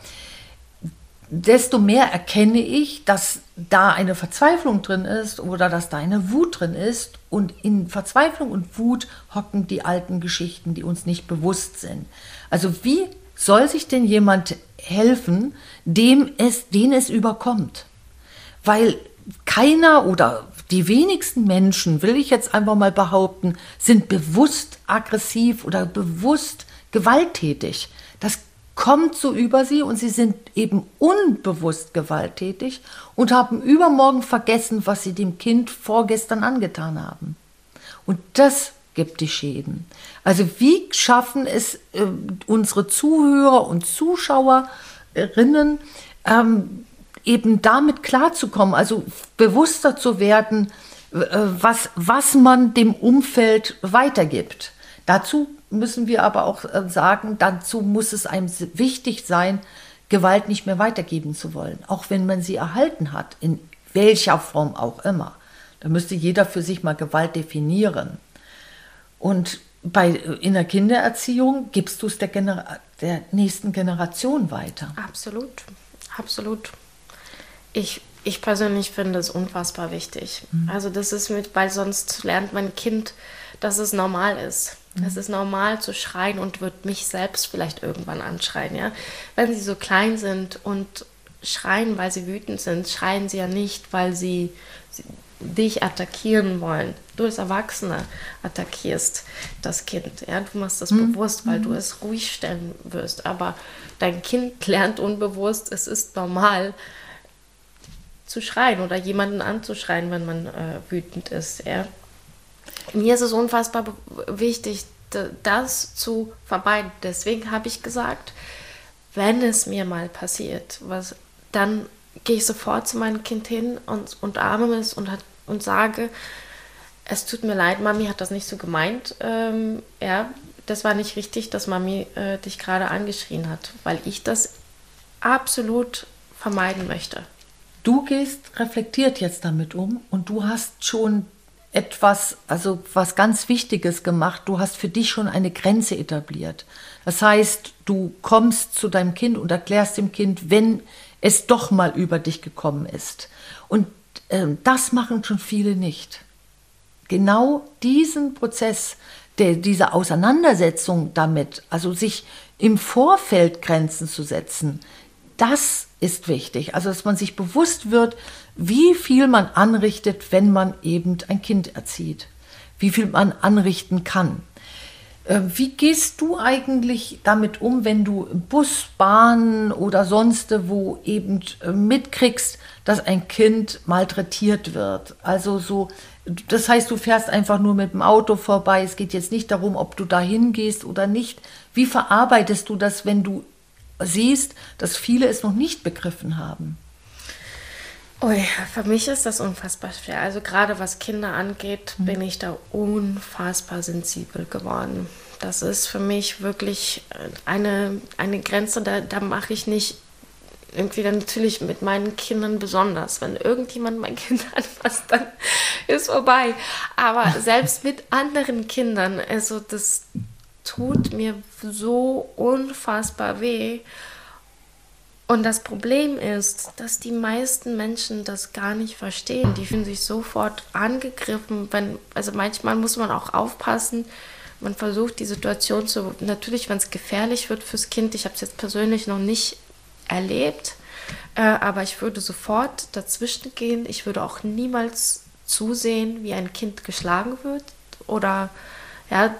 desto mehr erkenne ich, dass da eine Verzweiflung drin ist oder dass da eine Wut drin ist. Und in Verzweiflung und Wut hocken die alten Geschichten, die uns nicht bewusst sind. Also wie soll sich denn jemand helfen, dem es, den es überkommt? Weil keiner oder die wenigsten Menschen, will ich jetzt einfach mal behaupten, sind bewusst aggressiv oder bewusst gewalttätig. Das kommt so über sie und sie sind eben unbewusst gewalttätig und haben übermorgen vergessen, was sie dem Kind vorgestern angetan haben. Und das gibt die Schäden. Also wie schaffen es äh, unsere Zuhörer und Zuschauerinnen, ähm, eben damit klarzukommen, also bewusster zu werden, äh, was, was man dem Umfeld weitergibt. Dazu müssen wir aber auch sagen, dazu muss es einem wichtig sein, Gewalt nicht mehr weitergeben zu wollen, auch wenn man sie erhalten hat, in welcher Form auch immer. Da müsste jeder für sich mal Gewalt definieren. Und bei, in der Kindererziehung gibst du es der, Gener- der nächsten Generation weiter. Absolut, absolut. Ich, ich persönlich finde es unfassbar wichtig. Mhm. Also das ist mit, weil sonst lernt mein Kind, dass es normal ist. Mhm. Es ist normal zu schreien und wird mich selbst vielleicht irgendwann anschreien. Ja? Wenn sie so klein sind und schreien, weil sie wütend sind, schreien sie ja nicht, weil sie, sie dich attackieren wollen. Du als Erwachsener attackierst das Kind. Ja? Du machst das mhm. bewusst, weil mhm. du es ruhig stellen wirst. Aber dein Kind lernt unbewusst, es ist normal zu schreien oder jemanden anzuschreien, wenn man äh, wütend ist. Ja? Mir ist es unfassbar be- wichtig, d- das zu vermeiden. Deswegen habe ich gesagt, wenn es mir mal passiert, was, dann gehe ich sofort zu meinem Kind hin und, und umarme es und, hat, und sage, es tut mir leid, Mami hat das nicht so gemeint. Ähm, ja, das war nicht richtig, dass Mami äh, dich gerade angeschrien hat, weil ich das absolut vermeiden möchte. Du gehst reflektiert jetzt damit um und du hast schon etwas, also was ganz Wichtiges gemacht. Du hast für dich schon eine Grenze etabliert. Das heißt, du kommst zu deinem Kind und erklärst dem Kind, wenn es doch mal über dich gekommen ist. Und äh, das machen schon viele nicht. Genau diesen Prozess, der, diese Auseinandersetzung damit, also sich im Vorfeld Grenzen zu setzen, das ist wichtig. Also, dass man sich bewusst wird, wie viel man anrichtet, wenn man eben ein Kind erzieht. Wie viel man anrichten kann. Äh, wie gehst du eigentlich damit um, wenn du im Bus, Bahn oder sonst wo eben äh, mitkriegst, dass ein Kind malträtiert wird? Also so, das heißt, du fährst einfach nur mit dem Auto vorbei. Es geht jetzt nicht darum, ob du da hingehst oder nicht. Wie verarbeitest du das, wenn du siehst, dass viele es noch nicht begriffen haben? Ui, für mich ist das unfassbar schwer. Also gerade was Kinder angeht, mhm. bin ich da unfassbar sensibel geworden. Das ist für mich wirklich eine, eine Grenze, da, da mache ich nicht irgendwie dann natürlich mit meinen Kindern besonders. Wenn irgendjemand mein Kind anfasst, dann ist vorbei. Aber selbst mit anderen Kindern, also das tut mir so unfassbar weh. Und das Problem ist, dass die meisten Menschen das gar nicht verstehen. Die fühlen sich sofort angegriffen. Wenn, also manchmal muss man auch aufpassen. Man versucht die Situation zu, natürlich, wenn es gefährlich wird fürs Kind. Ich habe es jetzt persönlich noch nicht erlebt, äh, aber ich würde sofort dazwischen gehen. Ich würde auch niemals zusehen, wie ein Kind geschlagen wird. Oder, ja,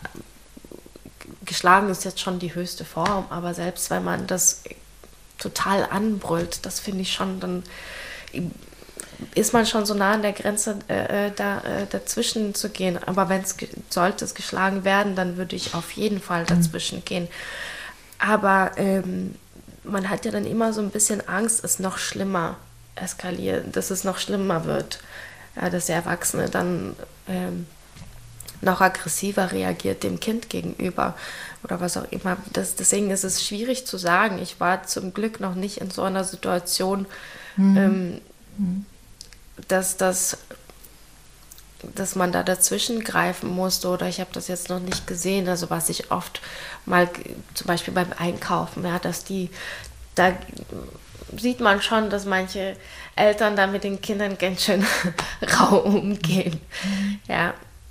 geschlagen ist jetzt schon die höchste Form, aber selbst wenn man das total anbrüllt, das finde ich schon, dann ist man schon so nah an der Grenze, äh, da, äh, dazwischen zu gehen. Aber wenn es sollte es geschlagen werden, dann würde ich auf jeden Fall dazwischen gehen. Aber ähm, man hat ja dann immer so ein bisschen Angst, es noch schlimmer eskaliert, dass es noch schlimmer wird, ja, dass der Erwachsene dann ähm, noch aggressiver reagiert dem Kind gegenüber oder was auch immer. Das, deswegen ist es schwierig zu sagen. Ich war zum Glück noch nicht in so einer Situation, mhm. ähm, mhm. dass das... dass man da dazwischen greifen musste oder ich habe das jetzt noch nicht gesehen, also was ich oft mal, zum Beispiel beim Einkaufen, ja, dass die, da sieht man schon, dass manche Eltern da mit den Kindern ganz schön rau umgehen, mhm. ja,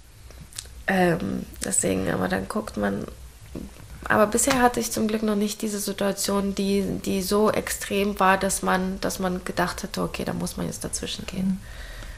ähm, deswegen, aber dann guckt man, aber bisher hatte ich zum Glück noch nicht diese Situation, die, die so extrem war, dass man, dass man gedacht hätte, okay, da muss man jetzt dazwischen gehen. Mhm.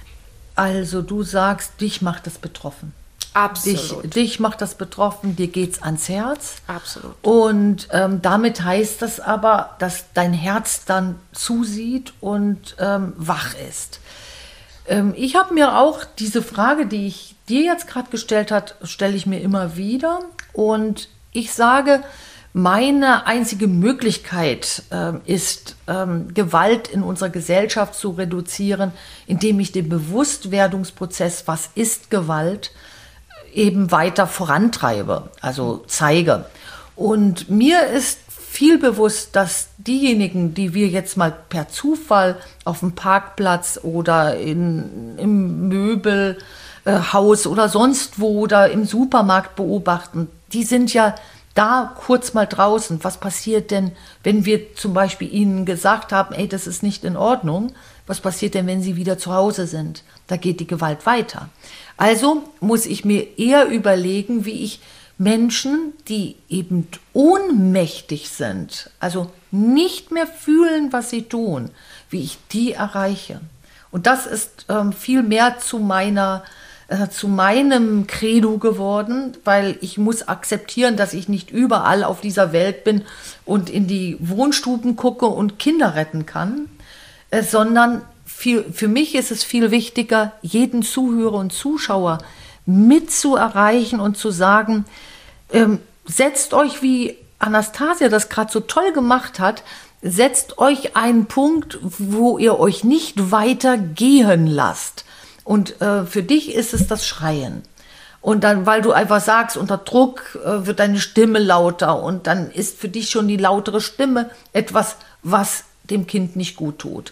Also du sagst, dich macht das betroffen. Absolut. Dich, dich macht das betroffen, dir geht's ans Herz. Absolut. Und ähm, damit heißt das aber, dass dein Herz dann zusieht und ähm, wach ist. Ähm, ich habe mir auch diese Frage, die ich dir jetzt gerade gestellt habe, stelle ich mir immer wieder. Und ich sage, meine einzige Möglichkeit ähm, ist, ähm, Gewalt in unserer Gesellschaft zu reduzieren, indem ich den Bewusstwerdungsprozess, was ist Gewalt, eben weiter vorantreibe, also zeige. Und mir ist viel bewusst, dass diejenigen, die wir jetzt mal per Zufall auf dem Parkplatz oder in, im Möbelhaus oder sonst wo oder im Supermarkt beobachten, die sind ja da kurz mal draußen. Was passiert denn, wenn wir zum Beispiel ihnen gesagt haben, ey, das ist nicht in Ordnung? Was passiert denn, wenn sie wieder zu Hause sind? Da geht die Gewalt weiter. Also muss ich mir eher überlegen, wie ich Menschen, die eben ohnmächtig sind, also nicht mehr fühlen, was sie tun, wie ich die erreiche. Und das ist ähm, viel mehr zu meiner zu meinem Credo geworden, weil ich muss akzeptieren, dass ich nicht überall auf dieser Welt bin und in die Wohnstuben gucke und Kinder retten kann, äh, sondern viel, für mich ist es viel wichtiger, jeden Zuhörer und Zuschauer mit zu erreichen und zu sagen, ähm, setzt euch, wie Anastasia das gerade so toll gemacht hat, setzt euch einen Punkt, wo ihr euch nicht weiter gehen lasst. Und äh, für dich ist es das Schreien. Und dann, weil du einfach sagst, unter Druck äh, wird deine Stimme lauter und dann ist für dich schon die lautere Stimme etwas, was dem Kind nicht gut tut.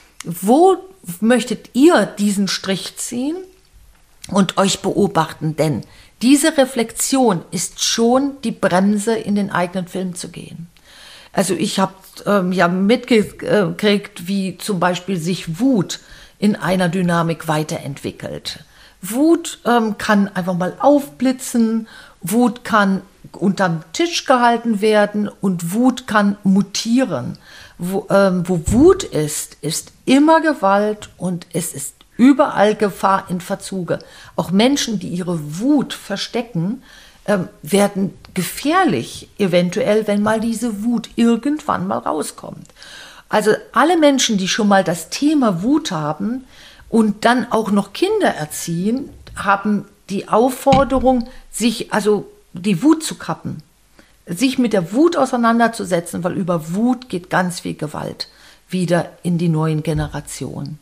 Wo möchtet ihr diesen Strich ziehen und euch beobachten? Denn diese Reflexion ist schon die Bremse, in den eigenen Film zu gehen. Also ich habe ähm, ja mitgekriegt, wie zum Beispiel sich Wut in einer Dynamik weiterentwickelt. Wut ähm, kann einfach mal aufblitzen, Wut kann unterm Tisch gehalten werden und Wut kann mutieren. Wo, ähm, wo Wut ist, ist immer Gewalt und es ist überall Gefahr in Verzuge. Auch Menschen, die ihre Wut verstecken, ähm, werden gefährlich, eventuell, wenn mal diese Wut irgendwann mal rauskommt. Also alle Menschen, die schon mal das Thema Wut haben und dann auch noch Kinder erziehen, haben die Aufforderung, sich also die Wut zu kappen, sich mit der Wut auseinanderzusetzen, weil über Wut geht ganz viel Gewalt wieder in die neuen Generationen.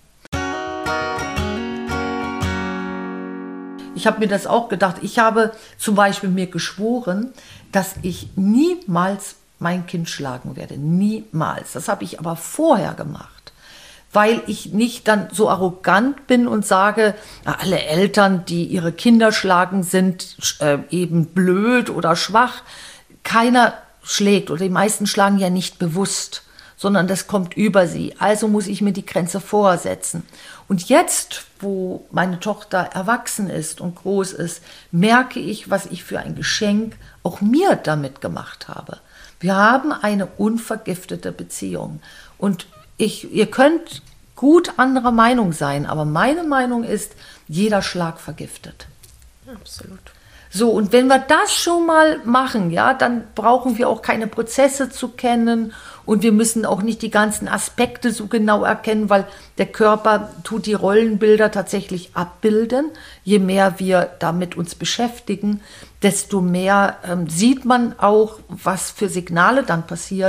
Ich habe mir das auch gedacht. Ich habe zum Beispiel mir geschworen, dass ich niemals mein Kind schlagen werde. Niemals. Das habe ich aber vorher gemacht, weil ich nicht dann so arrogant bin und sage, alle Eltern, die ihre Kinder schlagen, sind äh, eben blöd oder schwach. Keiner schlägt oder die meisten schlagen ja nicht bewusst, sondern das kommt über sie. Also muss ich mir die Grenze vorsetzen. Und jetzt, wo meine Tochter erwachsen ist und groß ist, merke ich, was ich für ein Geschenk auch mir damit gemacht habe. Wir haben eine unvergiftete Beziehung. Und ich, ihr könnt gut anderer Meinung sein, aber meine Meinung ist, jeder Schlag vergiftet. Absolut. So, und wenn wir das schon mal machen, ja, dann brauchen wir auch keine Prozesse zu kennen und wir müssen auch nicht die ganzen Aspekte so genau erkennen, weil der Körper tut die Rollenbilder tatsächlich abbilden. Je mehr wir damit uns beschäftigen, desto mehr ähm, sieht man auch, was für Signale dann passieren.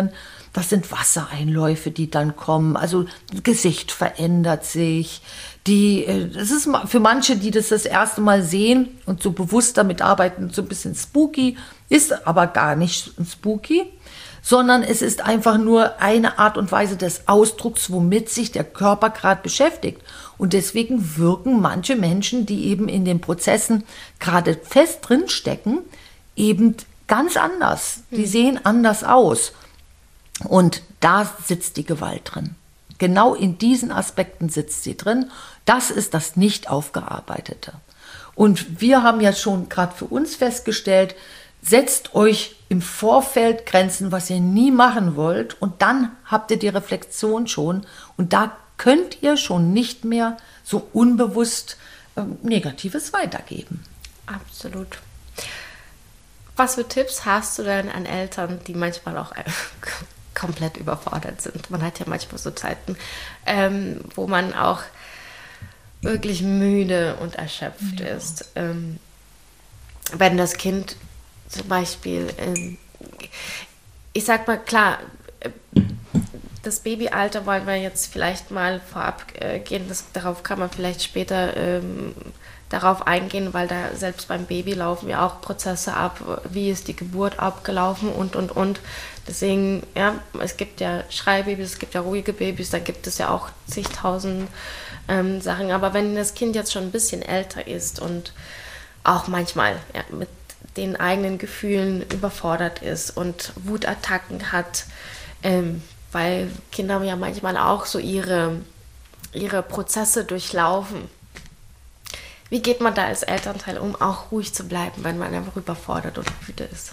Das sind Wassereinläufe, die dann kommen. Also das Gesicht verändert sich. Die, das ist für manche, die das das erste Mal sehen und so bewusst damit arbeiten, so ein bisschen spooky, ist aber gar nicht spooky, sondern es ist einfach nur eine Art und Weise des Ausdrucks, womit sich der Körper gerade beschäftigt. Und deswegen wirken manche Menschen, die eben in den Prozessen gerade fest drinstecken, eben ganz anders. Die sehen anders aus. Und da sitzt die Gewalt drin. Genau in diesen Aspekten sitzt sie drin. Das ist das Nicht-Aufgearbeitete. Und wir haben ja schon gerade für uns festgestellt, setzt euch im Vorfeld Grenzen, was ihr nie machen wollt, und dann habt ihr die Reflexion schon. Und da könnt ihr schon nicht mehr so unbewusst äh, Negatives weitergeben. Absolut. Was für Tipps hast du denn an Eltern, die manchmal auch äh, komplett überfordert sind? Man hat ja manchmal so Zeiten, ähm, wo man auch wirklich müde und erschöpft ja. ist. Ähm, wenn das Kind zum Beispiel, ähm, ich sag mal, klar, äh, das Babyalter wollen wir jetzt vielleicht mal vorab äh, gehen, das, darauf kann man vielleicht später ähm, darauf eingehen, weil da selbst beim Baby laufen ja auch Prozesse ab, wie ist die Geburt abgelaufen und, und, und. Deswegen, ja, es gibt ja Schreibabys, es gibt ja ruhige Babys, da gibt es ja auch zigtausend ähm, Sachen. Aber wenn das Kind jetzt schon ein bisschen älter ist und auch manchmal ja, mit den eigenen Gefühlen überfordert ist und Wutattacken hat, ähm, weil Kinder ja manchmal auch so ihre, ihre Prozesse durchlaufen. Wie geht man da als Elternteil um, auch ruhig zu bleiben, wenn man einfach überfordert oder müde ist?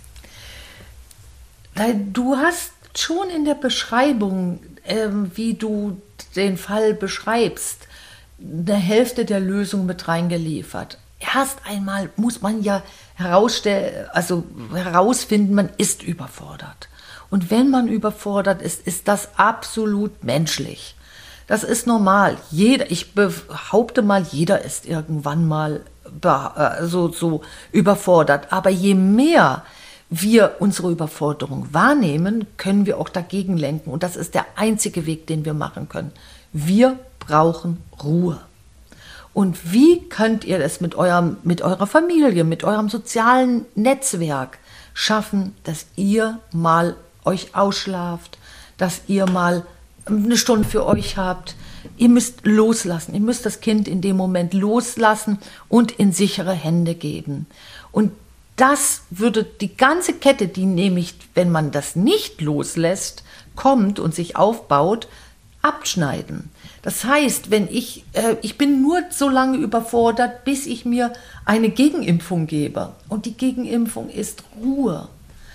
Du hast schon in der Beschreibung, ähm, wie du den Fall beschreibst, eine Hälfte der Lösung mit reingeliefert. Erst einmal muss man ja herausstellen, also herausfinden, man ist überfordert. Und wenn man überfordert ist, ist das absolut menschlich. Das ist normal. Jeder, ich behaupte mal, jeder ist irgendwann mal so, so überfordert. Aber je mehr wir unsere Überforderung wahrnehmen, können wir auch dagegen lenken. Und das ist der einzige Weg, den wir machen können. Wir brauchen Ruhe. Und wie könnt ihr es mit eurem, mit eurer Familie, mit eurem sozialen Netzwerk schaffen, dass ihr mal euch ausschlaft, dass ihr mal eine Stunde für euch habt? Ihr müsst loslassen. Ihr müsst das Kind in dem Moment loslassen und in sichere Hände geben. Und das würde die ganze Kette, die nämlich, wenn man das nicht loslässt, kommt und sich aufbaut, abschneiden. Das heißt, wenn ich, äh, ich bin nur so lange überfordert, bis ich mir eine Gegenimpfung gebe. Und die Gegenimpfung ist Ruhe.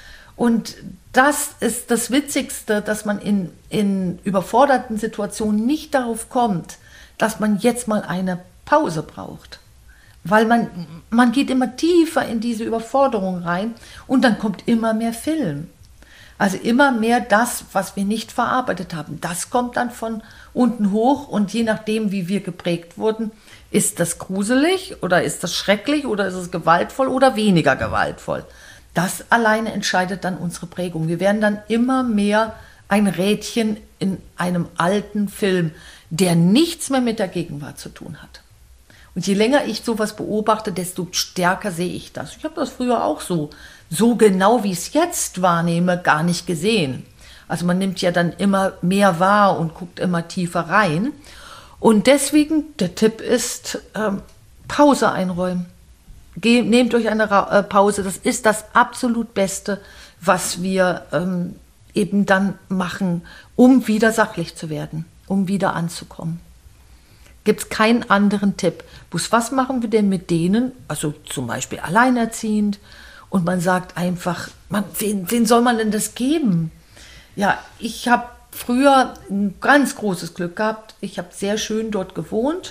Und das ist das Witzigste, dass man in, in überforderten Situationen nicht darauf kommt, dass man jetzt mal eine Pause braucht. Weil man, man geht immer tiefer in diese Überforderung rein und dann kommt immer mehr Film. Also immer mehr das, was wir nicht verarbeitet haben. Das kommt dann von unten hoch und je nachdem, wie wir geprägt wurden, ist das gruselig oder ist das schrecklich oder ist es gewaltvoll oder weniger gewaltvoll. Das alleine entscheidet dann unsere Prägung. Wir werden dann immer mehr ein Rädchen in einem alten Film, der nichts mehr mit der Gegenwart zu tun hat. Und je länger ich sowas beobachte, desto stärker sehe ich das. Ich habe das früher auch so, so genau wie ich es jetzt wahrnehme, gar nicht gesehen. Also man nimmt ja dann immer mehr wahr und guckt immer tiefer rein. Und deswegen, der Tipp ist, ähm, Pause einräumen. Ge- nehmt euch eine Ra- äh, Pause. Das ist das absolut Beste, was wir ähm, eben dann machen, um wieder sachlich zu werden, um wieder anzukommen. Gibt es keinen anderen Tipp. Bloß was machen wir denn mit denen, also zum Beispiel alleinerziehend, und man sagt einfach, man, wen, wen soll man denn das geben? Ja, ich habe früher ein ganz großes Glück gehabt. Ich habe sehr schön dort gewohnt,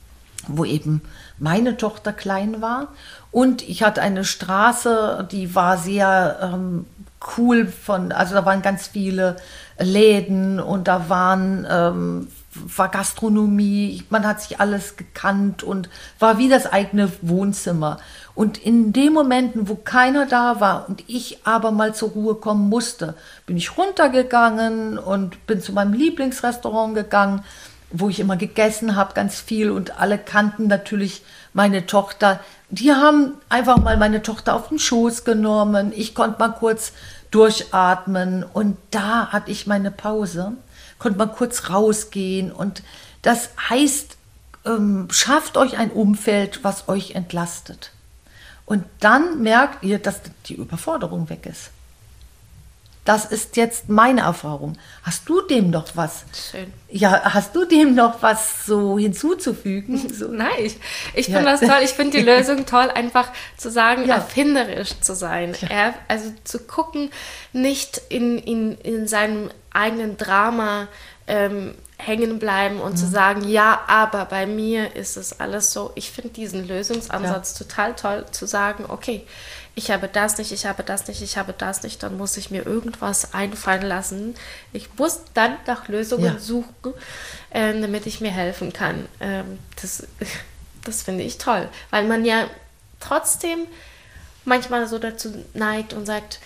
wo eben meine Tochter klein war. Und ich hatte eine Straße, die war sehr ähm, cool, von, also da waren ganz viele Läden und da waren ähm, war Gastronomie, man hat sich alles gekannt und war wie das eigene Wohnzimmer. Und in den Momenten, wo keiner da war und ich aber mal zur Ruhe kommen musste, bin ich runtergegangen und bin zu meinem Lieblingsrestaurant gegangen, wo ich immer gegessen habe, ganz viel. Und alle kannten natürlich meine Tochter. Die haben einfach mal meine Tochter auf den Schoß genommen. Ich konnte mal kurz durchatmen. Und da hatte ich meine Pause, konnte mal kurz rausgehen. Und das heißt, ähm, schafft euch ein Umfeld, was euch entlastet. Und dann merkt ihr, dass die Überforderung weg ist. Das ist jetzt meine Erfahrung. Hast du dem noch was? Schön. Ja, hast du dem noch was so hinzuzufügen? So? Nein, ich, ich Ja. finde das toll. Ich finde die Lösung toll, einfach zu sagen, Ja. erfinderisch zu sein. Ja. Er, also zu gucken, nicht in, in, in seinem eigenen Drama ähm, hängen bleiben und Mhm. zu sagen, ja, aber bei mir ist es alles so. Ich finde diesen Lösungsansatz total toll, zu sagen, okay, ich habe das nicht, ich habe das nicht, ich habe das nicht, dann muss ich mir irgendwas einfallen lassen. Ich muss dann nach Lösungen Ja. suchen, äh, damit ich mir helfen kann. Ähm, das das finde ich toll, weil man ja trotzdem manchmal so dazu neigt und sagt,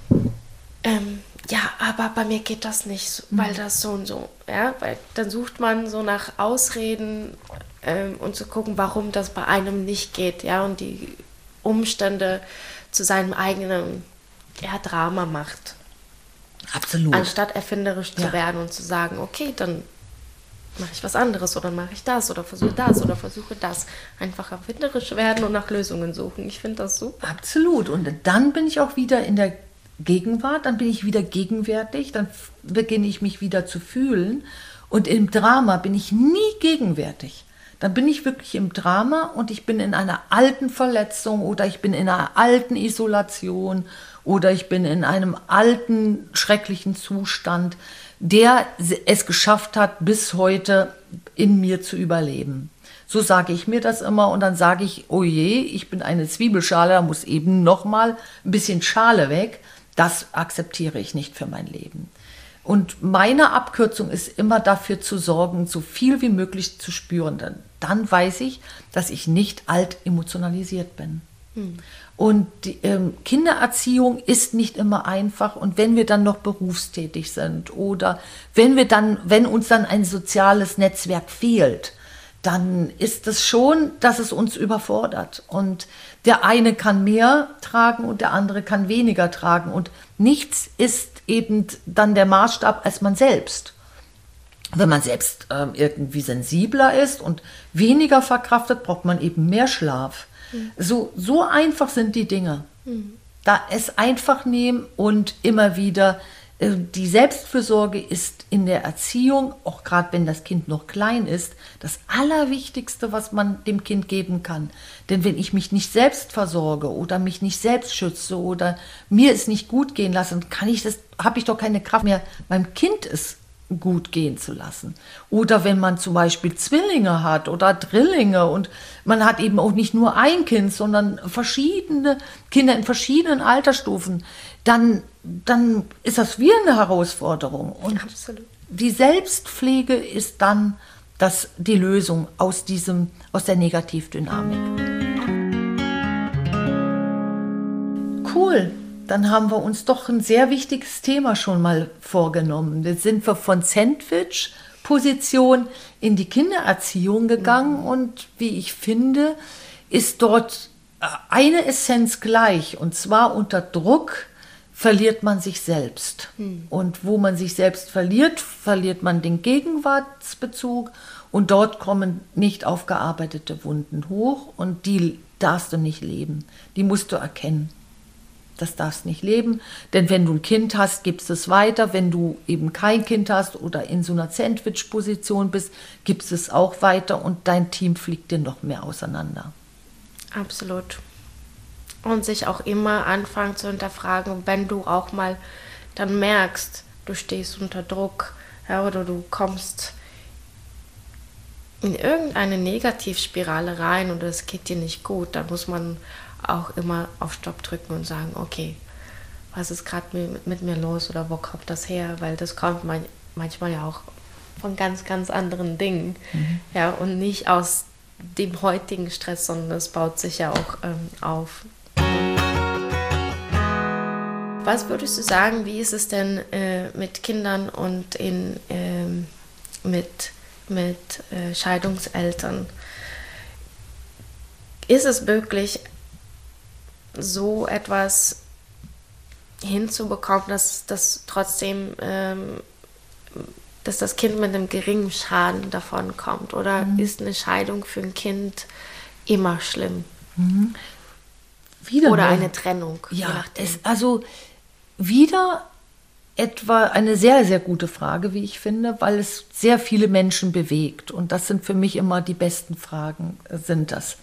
ähm, ja, aber bei mir geht das nicht, so, weil das so und so. Ja, weil dann sucht man so nach Ausreden ähm, und zu gucken, warum das bei einem nicht geht, ja, und die Umstände zu seinem eigenen ja, Drama macht. Absolut. Anstatt erfinderisch zu Ja. werden und zu sagen, okay, dann mache ich was anderes oder mache ich das oder versuche das oder versuche das. Einfach erfinderisch werden und nach Lösungen suchen. Ich finde das super. Absolut. Und dann bin ich auch wieder in der Gegenwart, dann bin ich wieder gegenwärtig, dann f- beginne ich mich wieder zu fühlen. Und im Drama bin ich nie gegenwärtig. Dann bin ich wirklich im Drama und ich bin in einer alten Verletzung oder ich bin in einer alten Isolation oder ich bin in einem alten, schrecklichen Zustand, der es geschafft hat, bis heute in mir zu überleben. So sage ich mir das immer und dann sage ich, oh je, ich bin eine Zwiebelschale, da muss eben noch mal ein bisschen Schale weg. Das akzeptiere ich nicht für mein Leben. Und meine Abkürzung ist immer dafür zu sorgen, so viel wie möglich zu spüren. Dann, dann weiß ich, dass ich nicht alt emotionalisiert bin. Hm. Und die ähm, Kindererziehung ist nicht immer einfach. Und wenn wir dann noch berufstätig sind oder wenn wir dann, wenn uns dann ein soziales Netzwerk fehlt, dann ist es schon, dass es uns überfordert. Und der eine kann mehr tragen und der andere kann weniger tragen. Und nichts ist eben dann der Maßstab als man selbst. Wenn man selbst ähm, irgendwie sensibler ist und weniger verkraftet, braucht man eben mehr Schlaf. Mhm. So, so einfach sind die Dinge. Mhm. Da es einfach nehmen und immer wieder die Selbstfürsorge ist in der Erziehung, auch gerade wenn das Kind noch klein ist, das Allerwichtigste, was man dem Kind geben kann. Denn wenn ich mich nicht selbst versorge oder mich nicht selbst schütze oder mir es nicht gut gehen lasse, kann ich das, habe ich doch keine Kraft mehr, meinem Kind es gut gehen zu lassen. Oder wenn man zum Beispiel Zwillinge hat oder Drillinge und man hat eben auch nicht nur ein Kind, sondern verschiedene Kinder in verschiedenen Altersstufen, dann, dann ist das wie eine Herausforderung. Und Absolut. die Selbstpflege ist dann das, die Lösung aus, diesem, aus der Negativdynamik. Cool. Dann haben wir uns doch ein sehr wichtiges Thema schon mal vorgenommen. Jetzt sind wir von Sandwich-Position in die Kindererziehung gegangen mhm. und wie ich finde, ist dort eine Essenz gleich. Und zwar unter Druck verliert man sich selbst. Mhm. Und wo man sich selbst verliert, verliert man den Gegenwartsbezug und dort kommen nicht aufgearbeitete Wunden hoch und die darfst du nicht leben. Die musst du erkennen. Das darfst nicht leben, denn wenn du ein Kind hast, gibst es weiter. Wenn du eben kein Kind hast oder in so einer Sandwich-Position bist, gibst es auch weiter und dein Team fliegt dir noch mehr auseinander. Absolut. Und sich auch immer anfangen zu hinterfragen, wenn du auch mal dann merkst, du stehst unter Druck, ja, oder du kommst in irgendeine Negativspirale rein und es geht dir nicht gut, dann muss man auch immer auf Stopp drücken und sagen, okay, was ist gerade mit, mit mir los oder wo kommt das her? Weil das kommt man, manchmal ja auch von ganz, ganz anderen Dingen. Mhm. Ja, und nicht aus dem heutigen Stress, sondern es baut sich ja auch ähm, auf. Was würdest du sagen, wie ist es denn äh, mit Kindern und in, ähm, mit, mit äh, Scheidungseltern? Ist es möglich, so etwas hinzubekommen, dass, dass trotzdem ähm, dass das Kind mit einem geringen Schaden davon kommt? Oder mhm. ist eine Scheidung für ein Kind immer schlimm? Mhm. Wieder Oder eine, eine Trennung? Ja, es, also wieder etwa eine sehr, sehr gute Frage, wie ich finde, weil es sehr viele Menschen bewegt. Und das sind für mich immer die besten Fragen, sind das.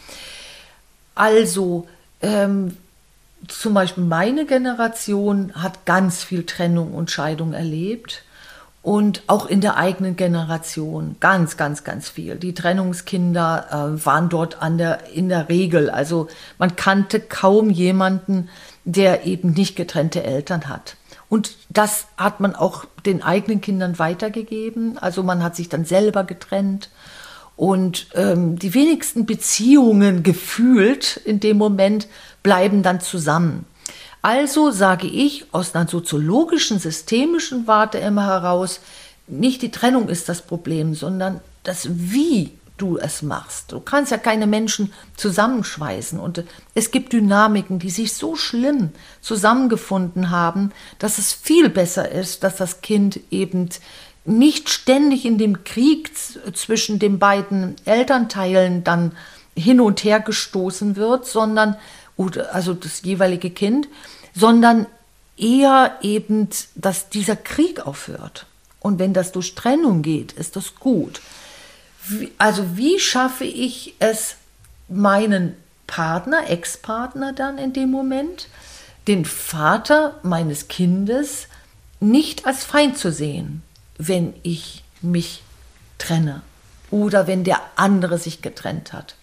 Also, ähm, zum Beispiel meine Generation hat ganz viel Trennung und Scheidung erlebt. Und auch in der eigenen Generation ganz, ganz, ganz viel. Die Trennungskinder äh, waren dort an der, in der Regel, also man kannte kaum jemanden, der eben nicht getrennte Eltern hat. Und das hat man auch den eigenen Kindern weitergegeben. Also man hat sich dann selber getrennt. Und ähm, die wenigsten Beziehungen gefühlt in dem Moment bleiben dann zusammen. Also sage ich aus einer soziologischen, systemischen Warte immer heraus, nicht die Trennung ist das Problem, sondern das, wie du es machst. Du kannst ja keine Menschen zusammenschweißen. Und es gibt Dynamiken, die sich so schlimm zusammengefunden haben, dass es viel besser ist, dass das Kind eben nicht ständig in dem Krieg zwischen den beiden Elternteilen dann hin und her gestoßen wird, sondern also das jeweilige Kind, sondern eher eben, dass dieser Krieg aufhört. Und wenn das durch Trennung geht, ist das gut. Wie, also wie schaffe ich es, meinen Partner, Ex-Partner dann in dem Moment, den Vater meines Kindes nicht als Feind zu sehen, wenn ich mich trenne oder wenn der andere sich getrennt hat?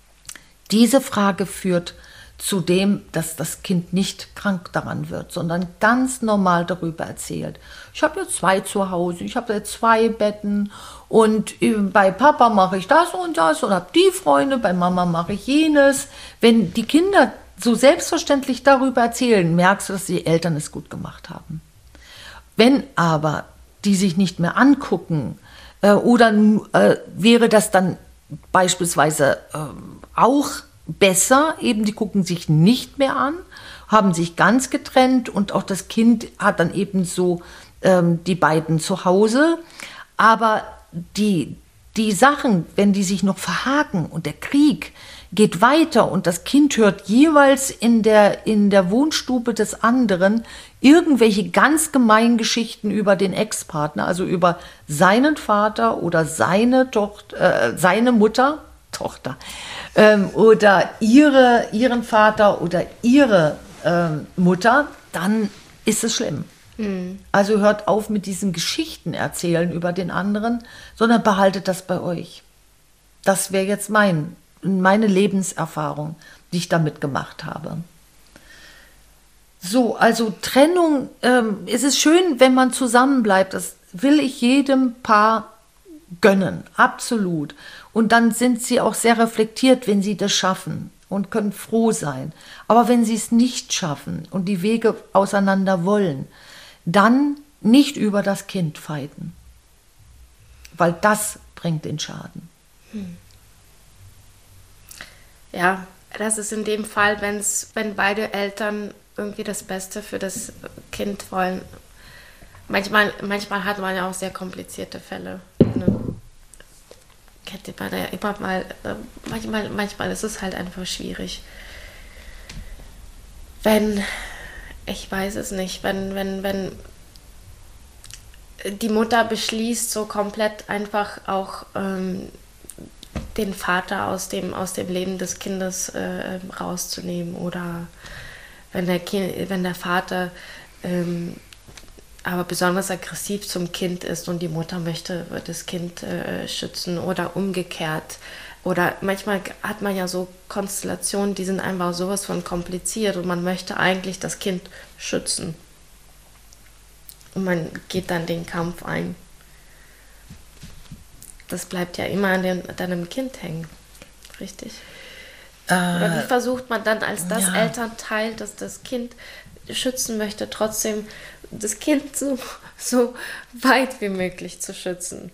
Diese Frage führt zu dem, dass das Kind nicht krank daran wird, sondern ganz normal darüber erzählt. Ich habe jetzt zwei zu Hause, ich habe jetzt zwei Betten und bei Papa mache ich das und das und habe die Freunde, bei Mama mache ich jenes. Wenn die Kinder so selbstverständlich darüber erzählen, merkst du, dass die Eltern es gut gemacht haben. Wenn aber die sich nicht mehr angucken äh, oder äh, wäre das dann beispielsweise äh, auch besser, eben die gucken sich nicht mehr an, haben sich ganz getrennt und auch das Kind hat dann eben so ähm, die beiden zu Hause. Aber die, die Sachen, wenn die sich noch verhaken und der Krieg geht weiter und das Kind hört jeweils in der, in der Wohnstube des anderen irgendwelche ganz gemeinen Geschichten über den Ex-Partner, also über seinen Vater oder seine Tochter, äh, seine Mutter, Tochter, ähm, oder ihre, ihren Vater oder ihre ähm, Mutter, dann ist es schlimm. Mhm. Also hört auf mit diesen Geschichten erzählen über den anderen, sondern behaltet das bei euch. Das wäre jetzt mein, meine Lebenserfahrung, die ich damit gemacht habe. So, also Trennung, ähm, es ist schön, wenn man zusammenbleibt, das will ich jedem Paar gönnen, absolut. Und dann sind sie auch sehr reflektiert, wenn sie das schaffen und können froh sein. Aber wenn sie es nicht schaffen und die Wege auseinander wollen, dann nicht über das Kind fighten. Weil das bringt den Schaden. Hm. Ja, das ist in dem Fall, wenn's, wenn beide Eltern irgendwie das Beste für das Kind wollen. Manchmal, manchmal hat man ja auch sehr komplizierte Fälle. Ne? Kennt man ja immer mal, manchmal, manchmal ist es halt einfach schwierig. Wenn, ich weiß es nicht, wenn, wenn, wenn die Mutter beschließt, so komplett einfach auch ähm, den Vater aus dem, aus dem Leben des Kindes äh, rauszunehmen, oder wenn der, kind, wenn der Vater ähm, aber besonders aggressiv zum Kind ist und die Mutter möchte das Kind äh, schützen oder umgekehrt. Oder manchmal hat man ja so Konstellationen, die sind einfach sowas von kompliziert und man möchte eigentlich das Kind schützen. Und man geht dann den Kampf ein. das bleibt ja immer an dem, deinem Kind hängen, richtig? Äh, Oder wie versucht man dann als das ja. Elternteil, das das Kind schützen möchte, trotzdem das Kind so, so weit wie möglich zu schützen?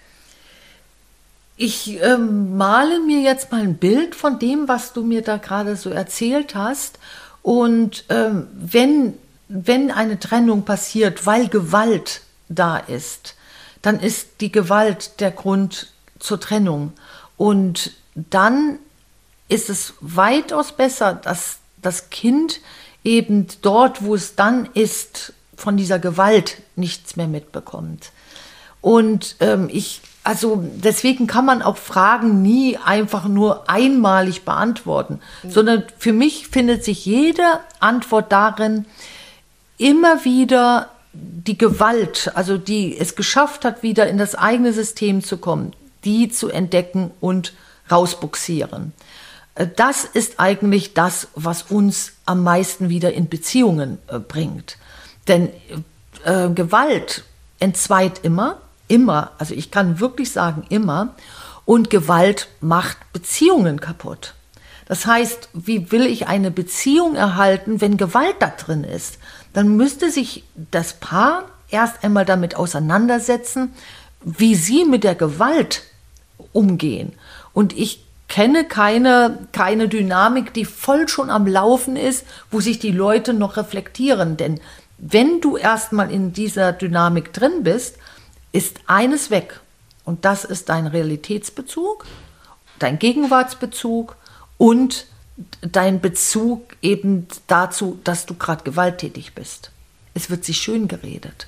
Ich ähm, male mir jetzt mal ein Bild von dem, was du mir da gerade so erzählt hast. Und ähm, wenn, wenn eine Trennung passiert, weil Gewalt da ist, dann ist die Gewalt der Grund zur Trennung. Und dann ist es weitaus besser, dass das Kind eben dort, wo es dann ist, von dieser Gewalt nichts mehr mitbekommt. Und ähm, ich, also deswegen kann man auch Fragen nie einfach nur einmalig beantworten, mhm. sondern für mich findet sich jede Antwort darin, immer wieder die Gewalt, also die es geschafft hat, wieder in das eigene System zu kommen, die zu entdecken und rausbuxieren. Das ist eigentlich das, was uns am meisten wieder in Beziehungen äh, bringt. Denn äh, Gewalt entzweit immer, immer, also ich kann wirklich sagen immer, und Gewalt macht Beziehungen kaputt. Das heißt, wie will ich eine Beziehung erhalten, wenn Gewalt da drin ist? Dann müsste sich das Paar erst einmal damit auseinandersetzen, wie sie mit der Gewalt umgehen. Und ich kenne keine, keine Dynamik, die voll schon am Laufen ist, wo sich die Leute noch reflektieren. Denn wenn du erstmal in dieser Dynamik drin bist, ist eines weg. Und das ist dein Realitätsbezug, dein Gegenwartsbezug und dein Bezug eben dazu, dass du gerade gewalttätig bist. Es wird sich schön geredet.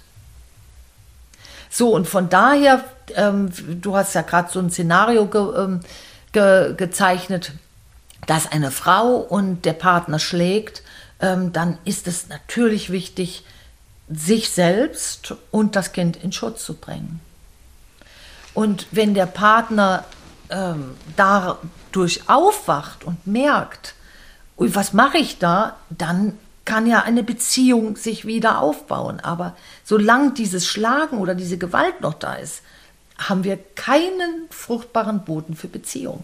So, und von daher, ähm, du hast ja gerade so ein Szenario ge, ähm, ge, gezeichnet, dass eine Frau und der Partner schlägt, ähm, dann ist es natürlich wichtig, sich selbst und das Kind in Schutz zu bringen. Und wenn der Partner ähm, dadurch aufwacht und merkt, ui, was mache ich da, dann kann ja eine Beziehung sich wieder aufbauen. Aber solange dieses Schlagen oder diese Gewalt noch da ist, haben wir keinen fruchtbaren Boden für Beziehung.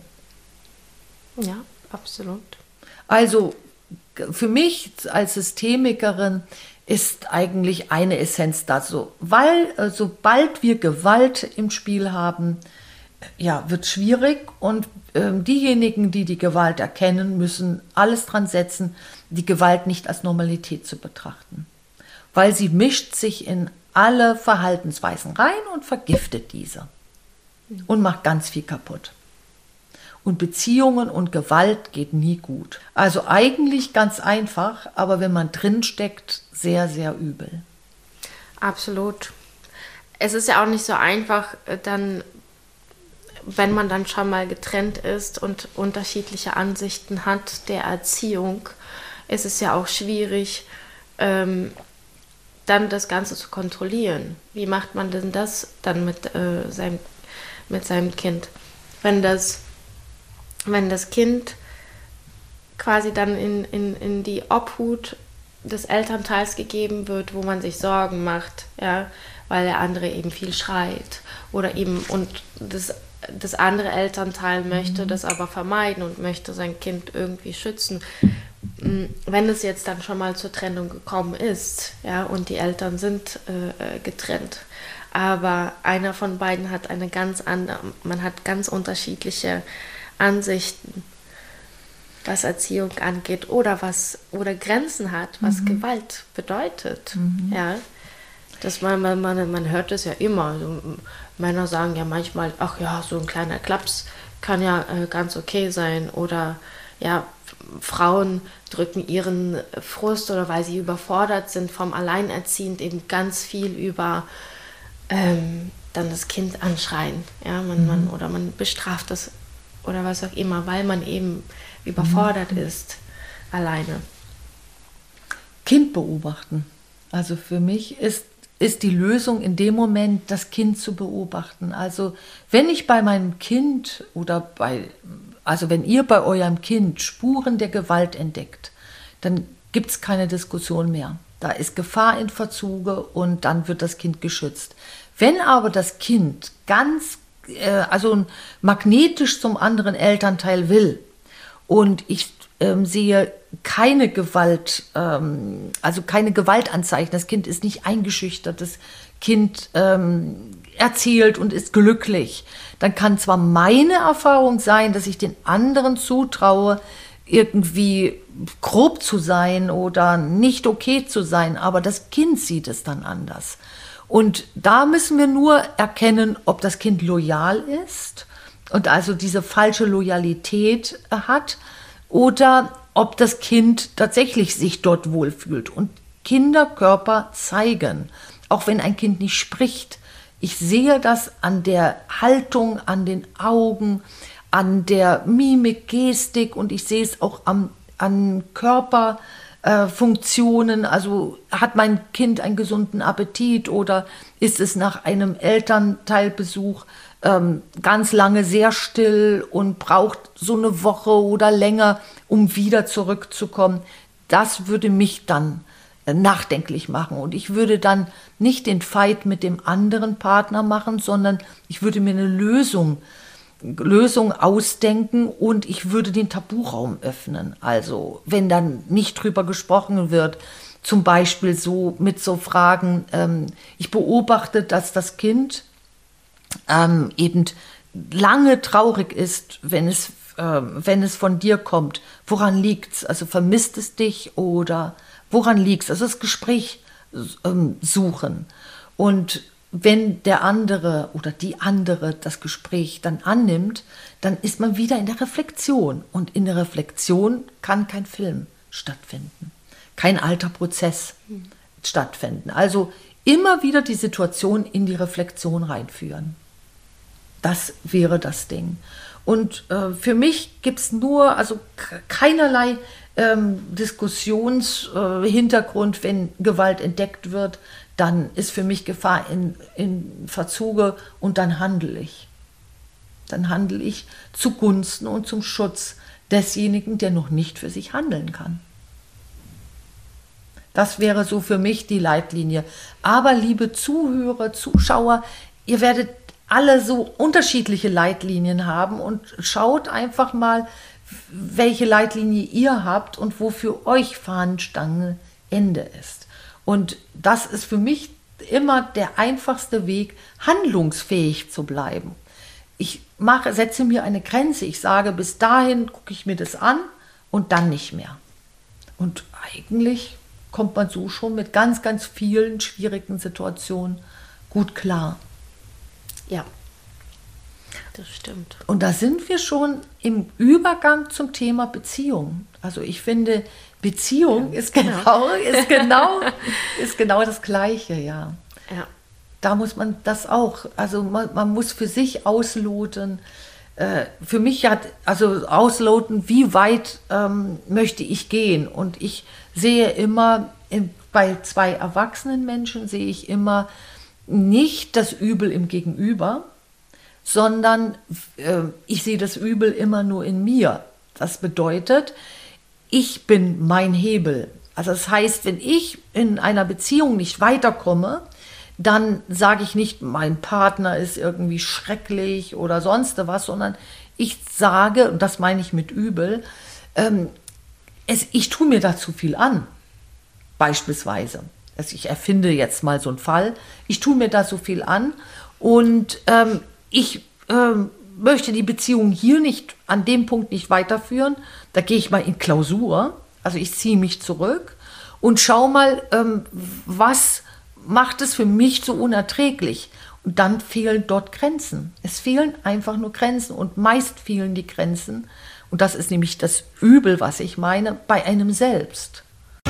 Ja, absolut. Also für mich als Systemikerin ist eigentlich eine Essenz dazu, weil äh, sobald wir Gewalt im Spiel haben, ja, wird schwierig und äh, diejenigen, die die Gewalt erkennen, müssen alles dran setzen, die Gewalt nicht als Normalität zu betrachten, weil sie mischt sich in alle Verhaltensweisen rein und vergiftet diese und macht ganz viel kaputt. Und Beziehungen und Gewalt geht nie gut. Also eigentlich ganz einfach, aber wenn man drin steckt, sehr, sehr übel. Absolut. Es ist ja auch nicht so einfach, dann, wenn man dann schon mal getrennt ist und unterschiedliche Ansichten hat der Erziehung, ist es ja auch schwierig, ähm, dann das Ganze zu kontrollieren. Wie macht man denn das dann mit, äh, seinem, mit seinem Kind? Wenn das Wenn das Kind quasi dann in, in, in die Obhut des Elternteils gegeben wird, wo man sich Sorgen macht, ja, weil der andere eben viel schreit oder eben und das, das andere Elternteil möchte mhm. das aber vermeiden und möchte sein Kind irgendwie schützen. Wenn es jetzt dann schon mal zur Trennung gekommen ist, ja, und die Eltern sind äh, getrennt, aber einer von beiden hat eine ganz andere, man hat ganz unterschiedliche Ansichten, was Erziehung angeht oder was oder Grenzen hat, was mhm. Gewalt bedeutet. Mhm. Ja, dass man, man, man, man hört es ja immer. Also, Männer sagen ja manchmal, ach ja, so ein kleiner Klaps kann ja äh, ganz okay sein. Oder ja, Frauen drücken ihren Frust oder weil sie überfordert sind vom Alleinerziehend eben ganz viel über ähm, dann das Kind anschreien. Ja, man, mhm. man, oder man bestraft das oder was auch immer, weil man eben überfordert mhm. ist, alleine. Kind beobachten. Also für mich ist, ist die Lösung in dem Moment, das Kind zu beobachten. Also wenn ich bei meinem Kind oder bei, also wenn ihr bei eurem Kind Spuren der Gewalt entdeckt, dann gibt es keine Diskussion mehr. Da ist Gefahr in Verzuge und dann wird das Kind geschützt. Wenn aber das Kind ganz äh, also magnetisch zum anderen Elternteil will und ich ähm, sehe keine Gewalt, ähm, also keine Gewaltanzeichen, das Kind ist nicht eingeschüchtert, das Kind ähm, erzählt und ist glücklich, dann kann zwar meine Erfahrung sein, dass ich den anderen zutraue, irgendwie grob zu sein oder nicht okay zu sein, aber das Kind sieht es dann anders. Und da müssen wir nur erkennen, ob das Kind loyal ist und also diese falsche Loyalität hat oder ob das Kind tatsächlich sich dort wohlfühlt. Und Kinderkörper zeigen, auch wenn ein Kind nicht spricht. Ich sehe das an der Haltung, an den Augen, an der Mimik, Gestik und ich sehe es auch am, an Körperfunktionen. Äh, also hat mein Kind einen gesunden Appetit oder ist es nach einem Elternteilbesuch ähm, ganz lange sehr still und braucht so eine Woche oder länger, um wieder zurückzukommen. Das würde mich dann äh, nachdenklich machen und ich würde dann nicht den Fight mit dem anderen Partner machen, sondern ich würde mir eine Lösung Lösung ausdenken und ich würde den Taburaum öffnen. Also wenn dann nicht drüber gesprochen wird, zum Beispiel so mit so Fragen, ähm, ich beobachte, dass das Kind ähm, eben lange traurig ist, wenn es, äh, wenn es von dir kommt. Woran liegt's? Also vermisst es dich oder woran liegt's? Also das Gespräch ähm, suchen. Und wenn der andere oder die andere das Gespräch dann annimmt, dann ist man wieder in der Reflexion. Und in der Reflexion kann kein Film stattfinden, kein alter Prozess mhm. stattfinden. Also immer wieder die Situation in die Reflexion reinführen. Das wäre das Ding. Und äh, für mich gibt es nur, also keinerlei ähm, Diskussionshintergrund, äh, wenn Gewalt entdeckt wird, dann ist für mich Gefahr in, in Verzuge und dann handle ich. Dann handle ich zugunsten und zum Schutz desjenigen, der noch nicht für sich handeln kann. Das wäre so für mich die Leitlinie. Aber liebe Zuhörer, Zuschauer, ihr werdet alle so unterschiedliche Leitlinien haben und schaut einfach mal, welche Leitlinie ihr habt und wo für euch Fahnenstange Ende ist. Und das ist für mich immer der einfachste Weg, handlungsfähig zu bleiben. Ich mache, setze mir eine Grenze. Ich sage, bis dahin gucke ich mir das an und dann nicht mehr. Und eigentlich kommt man so schon mit ganz, ganz vielen schwierigen Situationen gut klar. Ja, das stimmt. Und da sind wir schon im Übergang zum Thema Beziehung. Also ich finde, Beziehung ja, ist, genau, ist, genau, ist genau das Gleiche, ja. ja. Da muss man das auch, also man, man muss für sich ausloten. Äh, für mich hat, also ausloten, wie weit ähm, möchte ich gehen. Und ich sehe immer, in, bei zwei erwachsenen Menschen sehe ich immer nicht das Übel im Gegenüber, sondern äh, ich sehe das Übel immer nur in mir. Das bedeutet, ich bin mein Hebel. Also das heißt, wenn ich in einer Beziehung nicht weiterkomme, dann sage ich nicht, mein Partner ist irgendwie schrecklich oder sonst was, sondern ich sage, und das meine ich mit Übel, ähm, es, ich tue mir da zu viel an. Beispielsweise. Also ich erfinde jetzt mal so einen Fall. Ich tue mir da so viel an und ähm, ich ähm, möchte die Beziehung hier nicht, an dem Punkt nicht weiterführen. Da gehe ich mal in Klausur, also ich ziehe mich zurück und schaue mal, ähm, was macht es für mich so unerträglich. Und dann fehlen dort Grenzen. Es fehlen einfach nur Grenzen und meist fehlen die Grenzen, und das ist nämlich das Übel, was ich meine, bei einem selbst.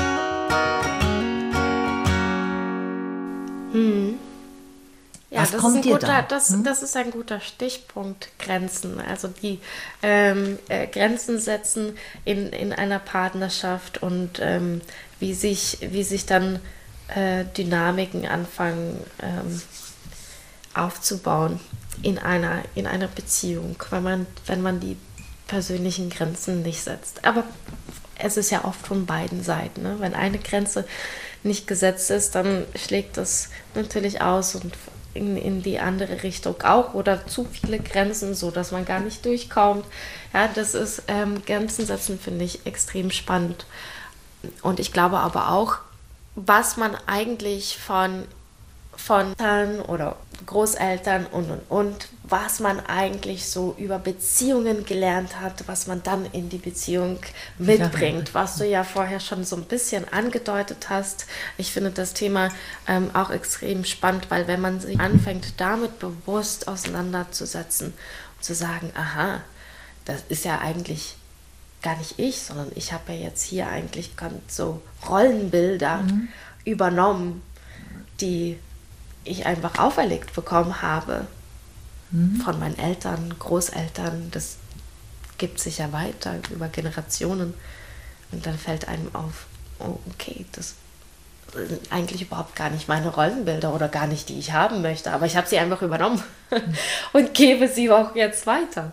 Hm. Ja, Was das, kommt ist ein dir guter, da? das, Hm? das ist ein guter Stichpunkt, Grenzen. Also die ähm, äh, Grenzen setzen in, in einer Partnerschaft und ähm, wie, sich, wie sich dann äh, Dynamiken anfangen ähm, aufzubauen in einer, in einer Beziehung, wenn man, wenn man die persönlichen Grenzen nicht setzt. Aber es ist ja oft von beiden Seiten. Ne? Wenn eine Grenze nicht gesetzt ist, dann schlägt das natürlich aus und in, in die andere Richtung auch oder zu viele Grenzen, so dass man gar nicht durchkommt. Ja, das ist, ähm, Grenzen setzen finde ich extrem spannend. Und ich glaube aber auch, was man eigentlich von von Eltern oder Großeltern und und und, was man eigentlich so über Beziehungen gelernt hat, was man dann in die Beziehung mitbringt, ja, was du ja vorher schon so ein bisschen angedeutet hast. Ich finde das Thema ähm, auch extrem spannend, weil wenn man sich anfängt, damit bewusst auseinanderzusetzen und zu sagen, aha, das ist ja eigentlich gar nicht ich, sondern ich habe ja jetzt hier eigentlich ganz so Rollenbilder mhm. übernommen, die ich einfach auferlegt bekommen habe mhm. von meinen Eltern, Großeltern. Das gibt sich ja weiter über Generationen. Und dann fällt einem auf, oh, okay, das sind eigentlich überhaupt gar nicht meine Rollenbilder oder gar nicht die ich haben möchte. Aber ich habe sie einfach übernommen mhm. und gebe sie auch jetzt weiter.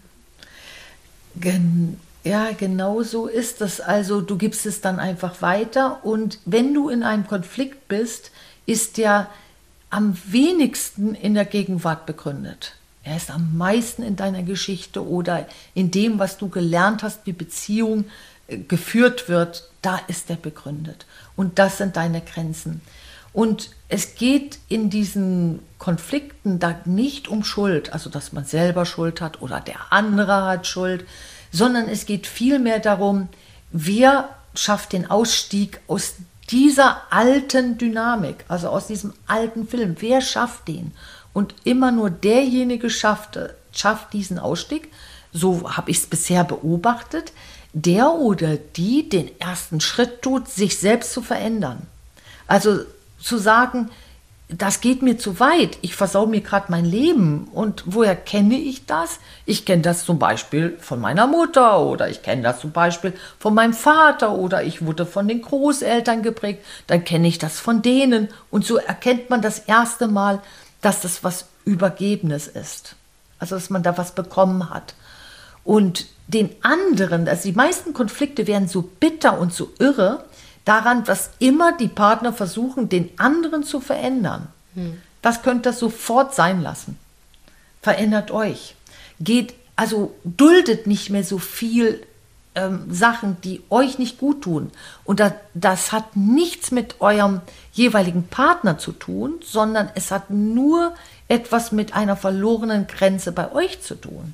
Gen- ja, genau so ist das. Also du gibst es dann einfach weiter. Und wenn du in einem Konflikt bist, ist ja am wenigsten in der Gegenwart begründet. Er ist am meisten in deiner Geschichte oder in dem, was du gelernt hast, wie Beziehung äh, geführt wird, da ist er begründet. Und das sind deine Grenzen. Und es geht in diesen Konflikten da nicht um Schuld, also dass man selber Schuld hat oder der andere hat Schuld, sondern es geht vielmehr darum, wer schafft den Ausstieg aus dieser alten Dynamik, also aus diesem alten Film, wer schafft den? Und immer nur derjenige schafft, schafft diesen Ausstieg, so habe ich es bisher beobachtet, der oder die den ersten Schritt tut, sich selbst zu verändern. Also zu sagen, das geht mir zu weit, ich versau mir gerade mein Leben. Und woher kenne ich das? Ich kenne das zum Beispiel von meiner Mutter oder ich kenne das zum Beispiel von meinem Vater oder ich wurde von den Großeltern geprägt, dann kenne ich das von denen. Und so erkennt man das erste Mal, dass das was Übergebenes ist. Also dass man da was bekommen hat. Und den anderen, also die meisten Konflikte werden so bitter und so irre, daran, dass immer die Partner versuchen, den anderen zu verändern. Hm. Das könnt ihr sofort sein lassen. Verändert euch. Geht, also duldet nicht mehr so viel ähm, Sachen, die euch nicht gut tun. Und das, das hat nichts mit eurem jeweiligen Partner zu tun, sondern es hat nur etwas mit einer verlorenen Grenze bei euch zu tun.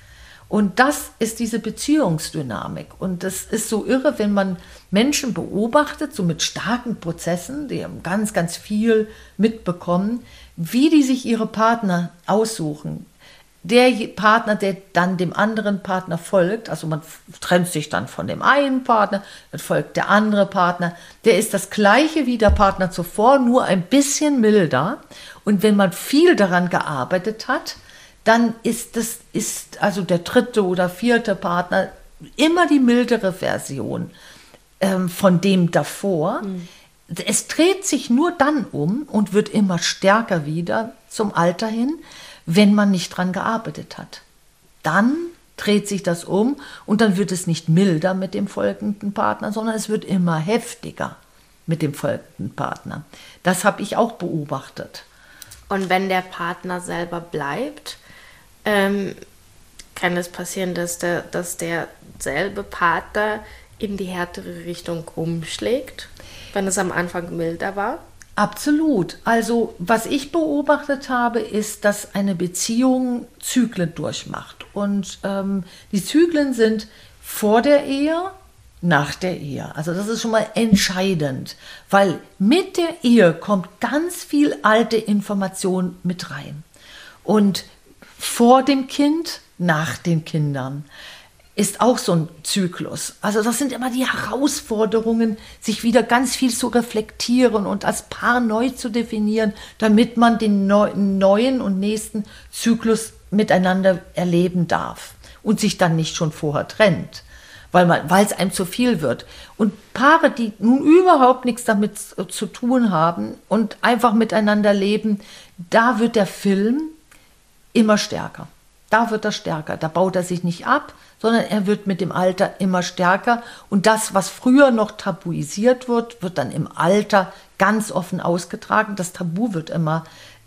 Und das ist diese Beziehungsdynamik. Und das ist so irre, wenn man Menschen beobachtet, so mit starken Prozessen, die haben ganz, ganz viel mitbekommen, wie die sich ihre Partner aussuchen. Der Partner, der dann dem anderen Partner folgt, also man trennt sich dann von dem einen Partner, dann folgt der andere Partner, der ist das gleiche wie der Partner zuvor, nur ein bisschen milder. Und wenn man viel daran gearbeitet hat, dann ist das, ist also der dritte oder vierte Partner immer die mildere Version ähm, von dem davor. Mhm. Es dreht sich nur dann um und wird immer stärker wieder zum Alter hin, wenn man nicht dran gearbeitet hat. Dann dreht sich das um und dann wird es nicht milder mit dem folgenden Partner, sondern es wird immer heftiger mit dem folgenden Partner. Das habe ich auch beobachtet. Und wenn der Partner selber bleibt, Ähm, kann es passieren, dass der, dass derselbe Partner in die härtere Richtung umschlägt, wenn es am Anfang milder war? Absolut. Also was ich beobachtet habe, ist, dass eine Beziehung Zyklen durchmacht. Und ähm, die Zyklen sind vor der Ehe, nach der Ehe. Also das ist schon mal entscheidend, weil mit der Ehe kommt ganz viel alte Information mit rein. Und vor dem Kind, nach den Kindern, ist auch so ein Zyklus. Also das sind immer die Herausforderungen, sich wieder ganz viel zu reflektieren und als Paar neu zu definieren, damit man den neuen und nächsten Zyklus miteinander erleben darf und sich dann nicht schon vorher trennt, weil man, weil es einem zu viel wird. Und Paare, die nun überhaupt nichts damit zu tun haben und einfach miteinander leben, da wird der Film immer stärker. Da wird er stärker. Da baut er sich nicht ab, sondern er wird mit dem Alter immer stärker. Und das, was früher noch tabuisiert wird, wird dann im Alter ganz offen ausgetragen. Das Tabu wird immer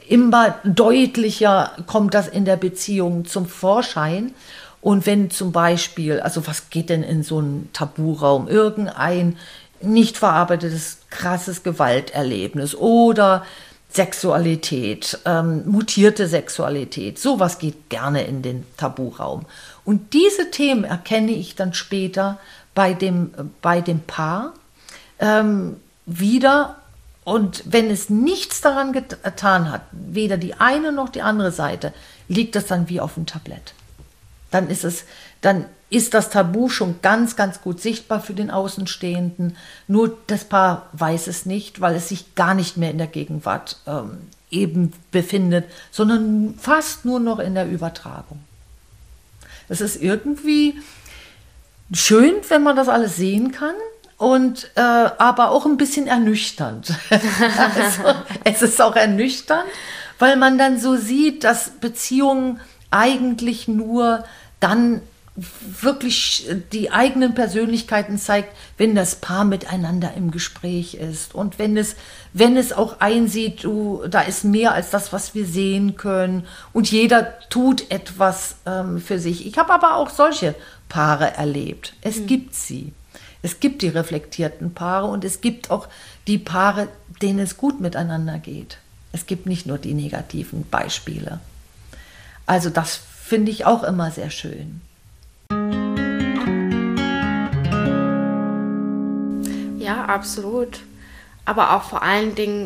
immer deutlicher kommt das in der Beziehung zum Vorschein. Und wenn zum Beispiel, also was geht denn in so einen Taburaum? Irgendein nicht verarbeitetes, krasses Gewalterlebnis oder Sexualität, ähm, mutierte Sexualität, sowas geht gerne in den Taburaum. Und diese Themen erkenne ich dann später bei dem, bei dem Paar ähm, wieder. Und wenn es nichts daran getan hat, weder die eine noch die andere Seite, liegt das dann wie auf dem Tablett. Dann ist es, dann ist das Tabu schon ganz, ganz gut sichtbar für den Außenstehenden. Nur das Paar weiß es nicht, weil es sich gar nicht mehr in der Gegenwart ähm, eben befindet, sondern fast nur noch in der Übertragung. Es ist irgendwie schön, wenn man das alles sehen kann. Und äh, aber auch ein bisschen ernüchternd. Also, es ist auch ernüchternd, weil man dann so sieht, dass Beziehungen eigentlich nur dann wirklich die eigenen Persönlichkeiten zeigt, wenn das Paar miteinander im Gespräch ist und wenn es, wenn es auch einsieht, du, da ist mehr als das, was wir sehen können und jeder tut etwas ähm, für sich. Ich habe aber auch solche Paare erlebt. Es mhm. gibt sie. Es gibt die reflektierten Paare und es gibt auch die Paare, denen es gut miteinander geht. Es gibt nicht nur die negativen Beispiele. Also das finde ich auch immer sehr schön. Ja, absolut. Aber auch vor allen Dingen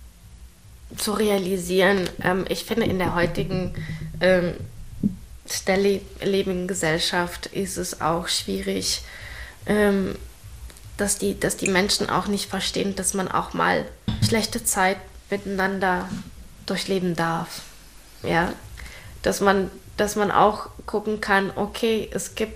zu realisieren, ähm, ich finde in der heutigen ähm, schnelllebigen Gesellschaft ist es auch schwierig, ähm, dass die, dass die Menschen auch nicht verstehen, dass man auch mal schlechte Zeit miteinander durchleben darf. Ja, dass man, dass man auch gucken kann, okay, es gibt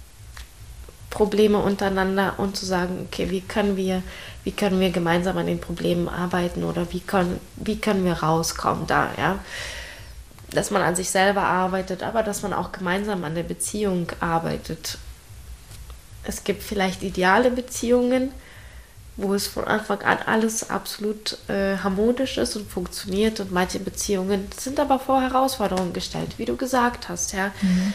Probleme untereinander und zu sagen, okay, wie können wir, wie können wir gemeinsam an den Problemen arbeiten oder wie können, wie können wir rauskommen da, ja. Dass man an sich selber arbeitet, aber dass man auch gemeinsam an der Beziehung arbeitet. Es gibt vielleicht ideale Beziehungen, wo es von Anfang an alles absolut äh, harmonisch ist und funktioniert und manche Beziehungen sind aber vor Herausforderungen gestellt, wie du gesagt hast, ja. Mhm.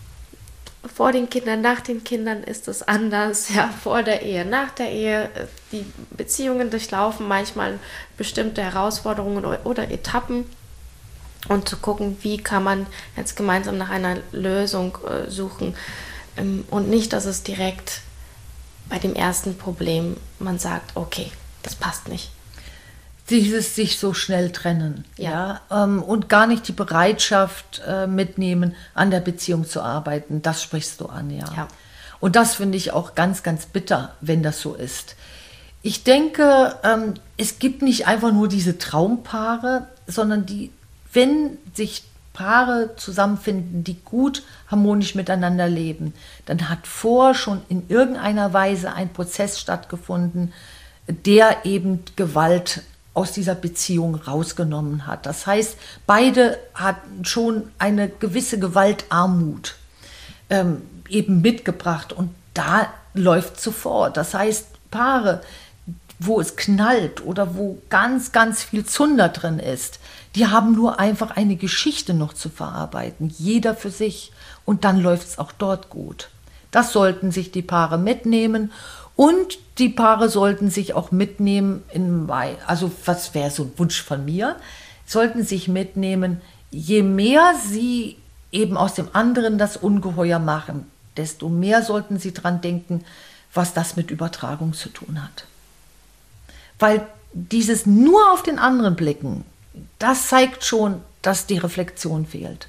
Vor den Kindern, nach den Kindern ist es anders, ja, vor der Ehe, nach der Ehe. Die Beziehungen durchlaufen manchmal bestimmte Herausforderungen oder, oder Etappen und zu gucken, wie kann man jetzt gemeinsam nach einer Lösung äh, suchen ähm, und nicht, dass es direkt bei dem ersten Problem man sagt, okay, das passt nicht. Dieses sich so schnell trennen, ja, ja ähm, und gar nicht die Bereitschaft äh, mitnehmen, an der Beziehung zu arbeiten, das sprichst du an, ja. ja. Und das finde ich auch ganz, ganz bitter, wenn das so ist. Ich denke, ähm, es gibt nicht einfach nur diese Traumpaare, sondern die, wenn sich Paare zusammenfinden, die gut harmonisch miteinander leben, dann hat vor schon in irgendeiner Weise ein Prozess stattgefunden, der eben Gewalt aus dieser Beziehung rausgenommen hat. Das heißt, beide hatten schon eine gewisse Gewaltarmut ähm, eben mitgebracht und da läuft sofort. Das heißt, Paare, wo es knallt oder wo ganz, ganz viel Zunder drin ist, die haben nur einfach eine Geschichte noch zu verarbeiten, jeder für sich und dann läuft es auch dort gut. Das sollten sich die Paare mitnehmen. Und die Paare sollten sich auch mitnehmen, in, also was wäre so ein Wunsch von mir, sollten sich mitnehmen, je mehr sie eben aus dem anderen das Ungeheuer machen, desto mehr sollten sie dran denken, was das mit Übertragung zu tun hat. Weil dieses nur auf den anderen blicken, das zeigt schon, dass die Reflexion fehlt.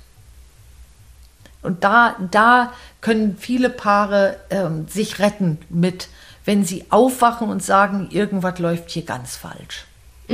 Und da, da können viele Paare ähm, sich retten mit, wenn sie aufwachen und sagen, irgendwas läuft hier ganz falsch.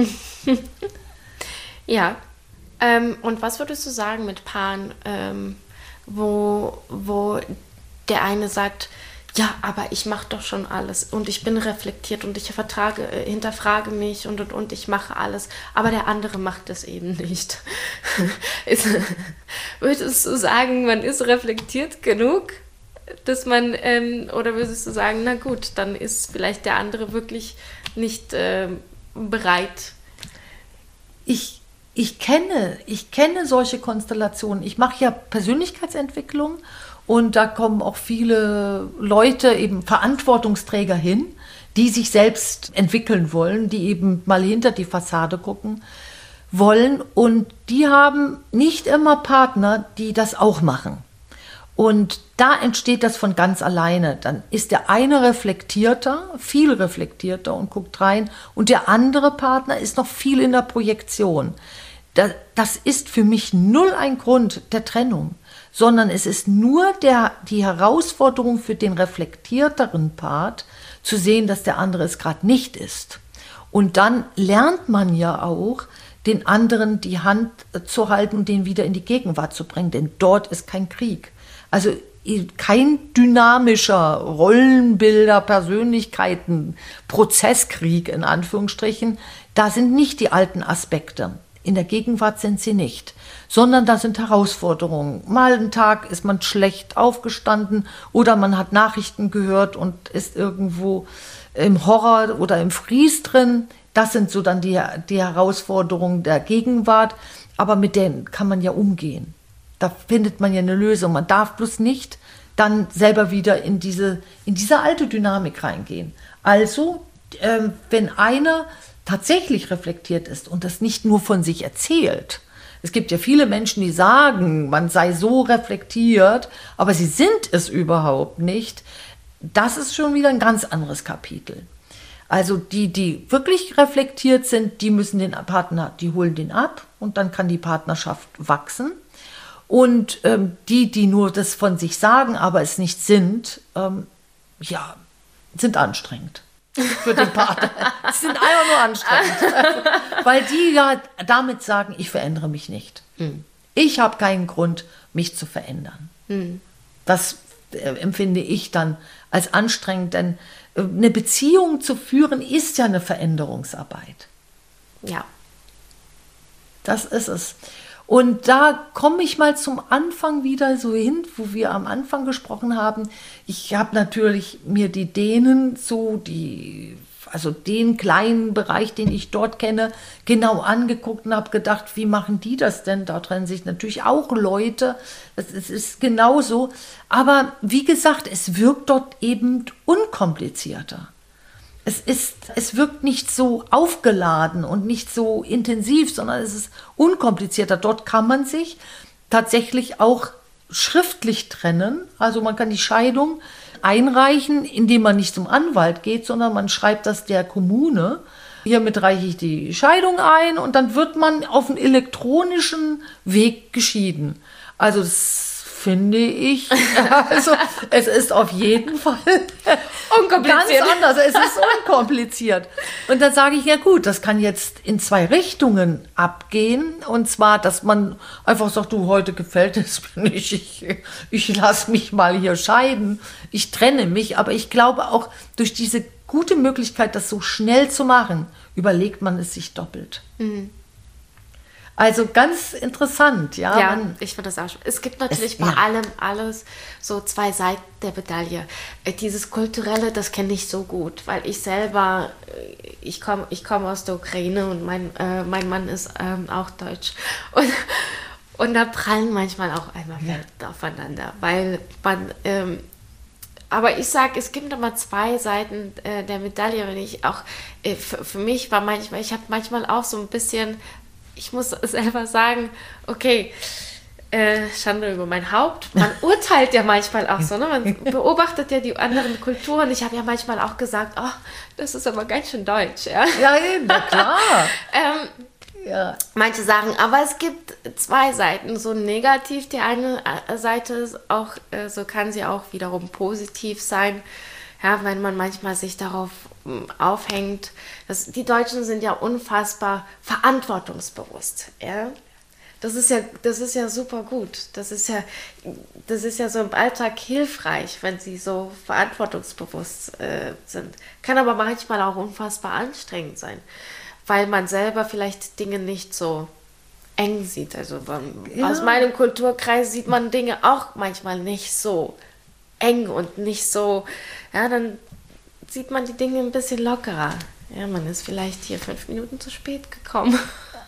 Ja, ähm, und was würdest du sagen mit Paaren, ähm, wo, wo der eine sagt, ja, aber ich mache doch schon alles und ich bin reflektiert und ich vertrage, äh, hinterfrage mich und, und, und ich mache alles, aber der andere macht das eben nicht. ist, würdest du sagen, man ist reflektiert genug? Dass man, ähm, oder würdest du sagen, na gut, dann ist vielleicht der andere wirklich nicht äh, bereit? Ich, ich kenne, ich kenne solche Konstellationen. Ich mache ja Persönlichkeitsentwicklung und da kommen auch viele Leute, eben Verantwortungsträger hin, die sich selbst entwickeln wollen, die eben mal hinter die Fassade gucken wollen. Und die haben nicht immer Partner, die das auch machen. Und da entsteht das von ganz alleine. Dann ist der eine reflektierter, viel reflektierter und guckt rein. Und der andere Partner ist noch viel in der Projektion. Das ist für mich null ein Grund der Trennung, sondern es ist nur der, die Herausforderung für den reflektierteren Part, zu sehen, dass der andere es gerade nicht ist. Und dann lernt man ja auch, den anderen die Hand zu halten und den wieder in die Gegenwart zu bringen, denn dort ist kein Krieg. Also kein dynamischer Rollenbilder, Persönlichkeiten, Prozesskrieg in Anführungsstrichen. Da sind nicht die alten Aspekte. In der Gegenwart sind sie nicht, sondern da sind Herausforderungen. Mal einen Tag ist man schlecht aufgestanden oder man hat Nachrichten gehört und ist irgendwo im Horror oder im Fries drin. Das sind so dann die, die Herausforderungen der Gegenwart, aber mit denen kann man ja umgehen. Da findet man ja eine Lösung. Man darf bloß nicht dann selber wieder in diese, in diese alte Dynamik reingehen. Also, ähm, wenn einer tatsächlich reflektiert ist und das nicht nur von sich erzählt. Es gibt ja viele Menschen, die sagen, man sei so reflektiert, aber sie sind es überhaupt nicht. Das ist schon wieder ein ganz anderes Kapitel. Also die, die wirklich reflektiert sind, die müssen den Partner, die holen den ab und dann kann die Partnerschaft wachsen. Und ähm, die, die nur das von sich sagen, aber es nicht sind, ähm, ja, sind anstrengend. Für den Partner. Sie sind einfach nur anstrengend. Weil die ja damit sagen, ich verändere mich nicht. Mhm. Ich habe keinen Grund, mich zu verändern. Mhm. Das äh, empfinde ich dann als anstrengend, denn äh, eine Beziehung zu führen ist ja eine Veränderungsarbeit. Ja. Das ist es. Und da komme ich mal zum Anfang wieder so hin, wo wir am Anfang gesprochen haben. Ich habe natürlich mir die Dänen so, die, also den kleinen Bereich, den ich dort kenne, genau angeguckt und habe gedacht, wie machen die das denn? Da trennen sich natürlich auch Leute. Es ist genauso. Aber wie gesagt, es wirkt dort eben unkomplizierter. Es, ist, es wirkt nicht so aufgeladen und nicht so intensiv, sondern es ist unkomplizierter. Dort kann man sich tatsächlich auch schriftlich trennen. Also man kann die Scheidung einreichen, indem man nicht zum Anwalt geht, sondern man schreibt das der Kommune. Hiermit reiche ich die Scheidung ein und dann wird man auf einem elektronischen Weg geschieden. Also das finde ich, also es ist auf jeden Fall ganz anders, es ist unkompliziert. Und dann sage ich, ja gut, das kann jetzt in zwei Richtungen abgehen. Und zwar, dass man einfach sagt, du, heute gefällt es mir nicht, ich, ich lasse mich mal hier scheiden, ich trenne mich. Aber ich glaube auch, durch diese gute Möglichkeit, das so schnell zu machen, überlegt man es sich doppelt. Mhm. Also ganz interessant, ja. Ja, man, ich finde das auch schon. Es gibt natürlich es, bei ja. allem alles so zwei Seiten der Medaille. Dieses Kulturelle, das kenne ich so gut, weil ich selber, ich komme ich komm aus der Ukraine und mein, äh, mein Mann ist ähm, auch deutsch. Und, und da prallen manchmal auch einmal Welten ja. aufeinander, weil man... Ähm, aber ich sage, es gibt immer zwei Seiten äh, der Medaille. Wenn ich auch, äh, für, für mich war manchmal, ich habe manchmal auch so ein bisschen... Ich muss selber sagen, okay, äh, Schande über mein Haupt. Man urteilt ja manchmal auch so, ne? Man beobachtet ja die anderen Kulturen. Ich habe ja manchmal auch gesagt, oh, das ist aber ganz schön deutsch. Ja, ja eben, klar. ähm, ja. Manche sagen, aber es gibt zwei Seiten, so negativ. Die eine Seite ist auch, äh, so kann sie auch wiederum positiv sein. Ja, wenn man manchmal sich darauf aufhängt. Das, die Deutschen sind ja unfassbar verantwortungsbewusst. Ja? Das ist ja, das ist ja super gut. Das ist ja, das ist ja so im Alltag hilfreich, wenn sie so verantwortungsbewusst äh, sind. Kann aber manchmal auch unfassbar anstrengend sein, weil man selber vielleicht Dinge nicht so eng sieht. Also ja. Aus meinem Kulturkreis sieht man Dinge auch manchmal nicht so eng und nicht so, ja, dann sieht man die Dinge ein bisschen lockerer. Ja, man ist vielleicht hier fünf Minuten zu spät gekommen.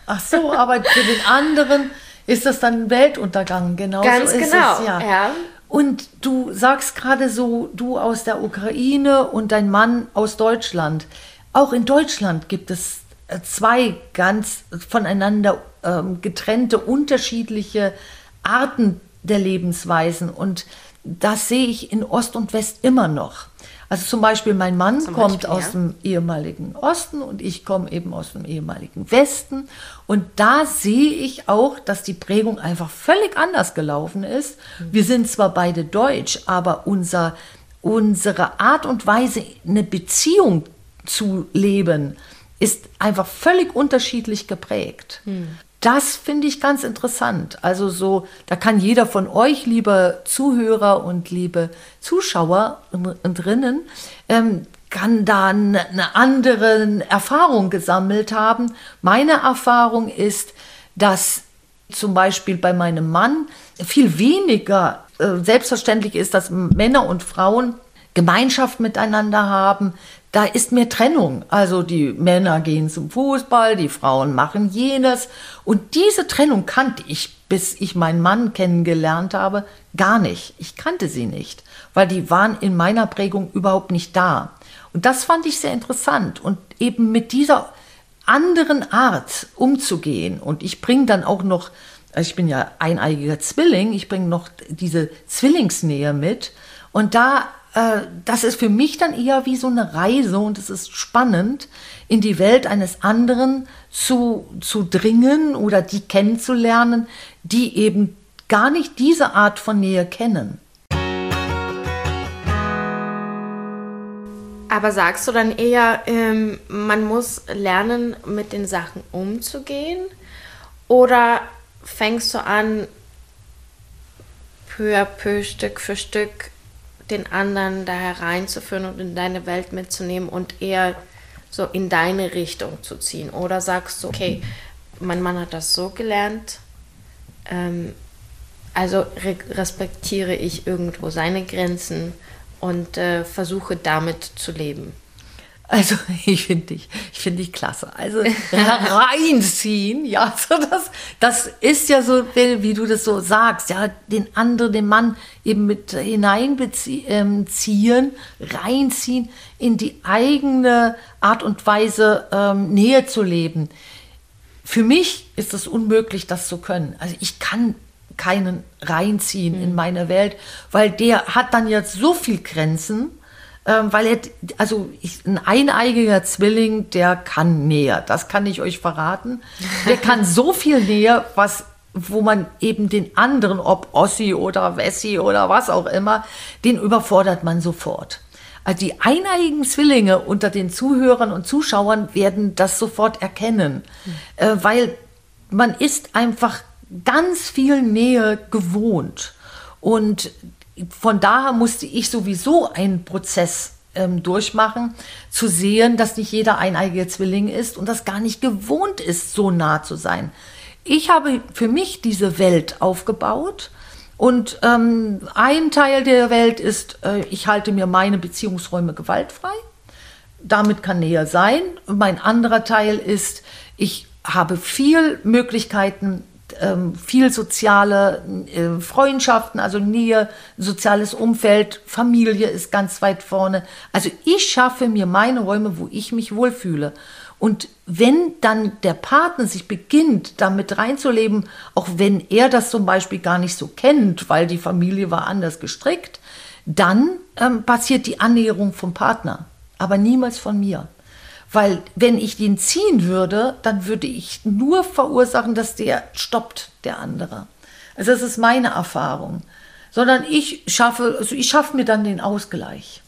Ach so, aber für den anderen ist das dann ein Weltuntergang. Genau Ganz so ist genau, es, ja. ja. Und du sagst gerade so, du aus der Ukraine und dein Mann aus Deutschland. Auch in Deutschland gibt es zwei ganz voneinander ähm, getrennte, unterschiedliche Arten der Lebensweisen. Und das sehe ich in Ost und West immer noch. Also zum Beispiel mein Mann Zum kommt Beispiel, aus ja. dem ehemaligen Osten und ich komme eben aus dem ehemaligen Westen. Und da sehe ich auch, dass die Prägung einfach völlig anders gelaufen ist. Wir sind zwar beide deutsch, aber unser, unsere Art und Weise, eine Beziehung zu leben, ist einfach völlig unterschiedlich geprägt. Hm. Das finde ich ganz interessant. Also so, da kann jeder von euch, liebe Zuhörer und liebe Zuschauer und drinnen, ähm, kann da eine, eine andere Erfahrung gesammelt haben. Meine Erfahrung ist, dass zum Beispiel bei meinem Mann viel weniger äh, selbstverständlich ist, dass Männer und Frauen Gemeinschaft miteinander haben. Da ist mehr Trennung. Also die Männer gehen zum Fußball, die Frauen machen jenes. Und diese Trennung kannte ich, bis ich meinen Mann kennengelernt habe, gar nicht. Ich kannte sie nicht, weil die waren in meiner Prägung überhaupt nicht da. Und das fand ich sehr interessant. Und eben mit dieser anderen Art umzugehen. Und ich bringe dann auch noch, also ich bin ja eineiiger Zwilling, ich bringe noch diese Zwillingsnähe mit. Und da das ist für mich dann eher wie so eine Reise und es ist spannend, in die Welt eines anderen zu, zu dringen oder die kennenzulernen, die eben gar nicht diese Art von Nähe kennen. Aber sagst du dann eher, ähm, man muss lernen, mit den Sachen umzugehen? Oder fängst du an, peu à peu, Stück für Stück, den anderen da hereinzuführen und in deine Welt mitzunehmen und eher so in deine Richtung zu ziehen? Oder sagst du, okay, mein Mann hat das so gelernt, ähm, also re- respektiere ich irgendwo seine Grenzen und äh, versuche damit zu leben? Also ich finde dich, ich finde dich klasse. Also reinziehen, ja, so das, das ist ja so, wie, wie du das so sagst, ja, den anderen, den Mann eben mit hineinziehen, reinziehen in die eigene Art und Weise ähm, Nähe zu leben. Für mich ist es unmöglich, das zu können. Also ich kann keinen reinziehen mhm. in meine Welt, weil der hat dann jetzt so viel Grenzen. Ähm, weil er, also ich, ein eineiiger Zwilling, der kann näher, das kann ich euch verraten. Der kann so viel näher, was, wo man eben den anderen, ob Ossi oder Wessi oder was auch immer, den überfordert man sofort. Also die eineiigen Zwillinge unter den Zuhörern und Zuschauern werden das sofort erkennen, mhm. äh, weil man ist einfach ganz viel Nähe gewohnt. Und von daher musste ich sowieso einen Prozess ähm, durchmachen, zu sehen, dass nicht jeder eineige Zwilling ist und das gar nicht gewohnt ist, so nah zu sein. Ich habe für mich diese Welt aufgebaut und ähm, ein Teil der Welt ist, äh, ich halte mir meine Beziehungsräume gewaltfrei. Damit kann Nähe sein. Und mein anderer Teil ist, ich habe viel Möglichkeiten, viel soziale äh, Freundschaften, also Nähe, soziales Umfeld, Familie ist ganz weit vorne. Also ich schaffe mir meine Räume, wo ich mich wohlfühle. Und wenn dann der Partner sich beginnt, damit reinzuleben, auch wenn er das zum Beispiel gar nicht so kennt, weil die Familie war anders gestrickt, dann ähm, passiert die Annäherung vom Partner, aber niemals von mir. Weil wenn ich den ziehen würde, dann würde ich nur verursachen, dass der stoppt, der andere. Also das ist meine Erfahrung. Sondern ich schaffe, also ich schaffe mir dann den Ausgleich.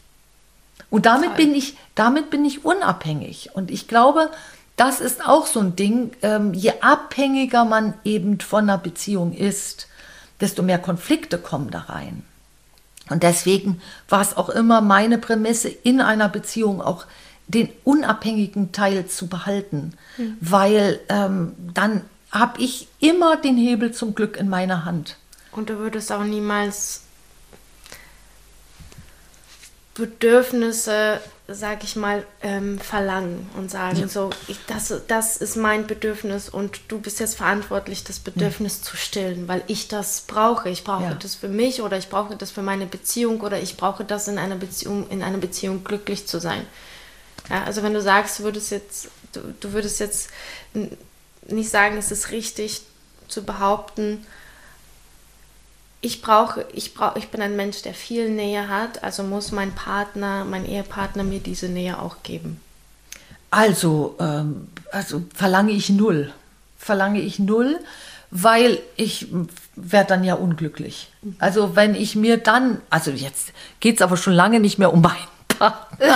Und damit bin ich, damit bin ich unabhängig. Und ich glaube, das ist auch so ein Ding, ähm, je abhängiger man eben von einer Beziehung ist, desto mehr Konflikte kommen da rein. Und deswegen war es auch immer meine Prämisse in einer Beziehung auch, den unabhängigen Teil zu behalten, mhm. weil ähm, dann habe ich immer den Hebel zum Glück in meiner Hand. Und du würdest auch niemals Bedürfnisse, sag ich mal, ähm, verlangen und sagen, ja. so, ich, das, das ist mein Bedürfnis und du bist jetzt verantwortlich, das Bedürfnis ja. zu stillen, weil ich das brauche. Ich brauche ja. das für mich oder ich brauche das für meine Beziehung oder ich brauche das in einer Beziehung, in einer Beziehung glücklich zu sein. Ja, also wenn du sagst, du würdest jetzt, du, du würdest jetzt nicht sagen, es ist richtig zu behaupten, Ich brauche, ich brauche, ich bin ein Mensch, der viel Nähe hat, also muss mein Partner, mein Ehepartner mir diese Nähe auch geben. Also, ähm, also verlange ich null. Verlange ich null, weil ich werde dann ja unglücklich. Also wenn ich mir dann, also jetzt geht es aber schon lange nicht mehr um meinen Partner.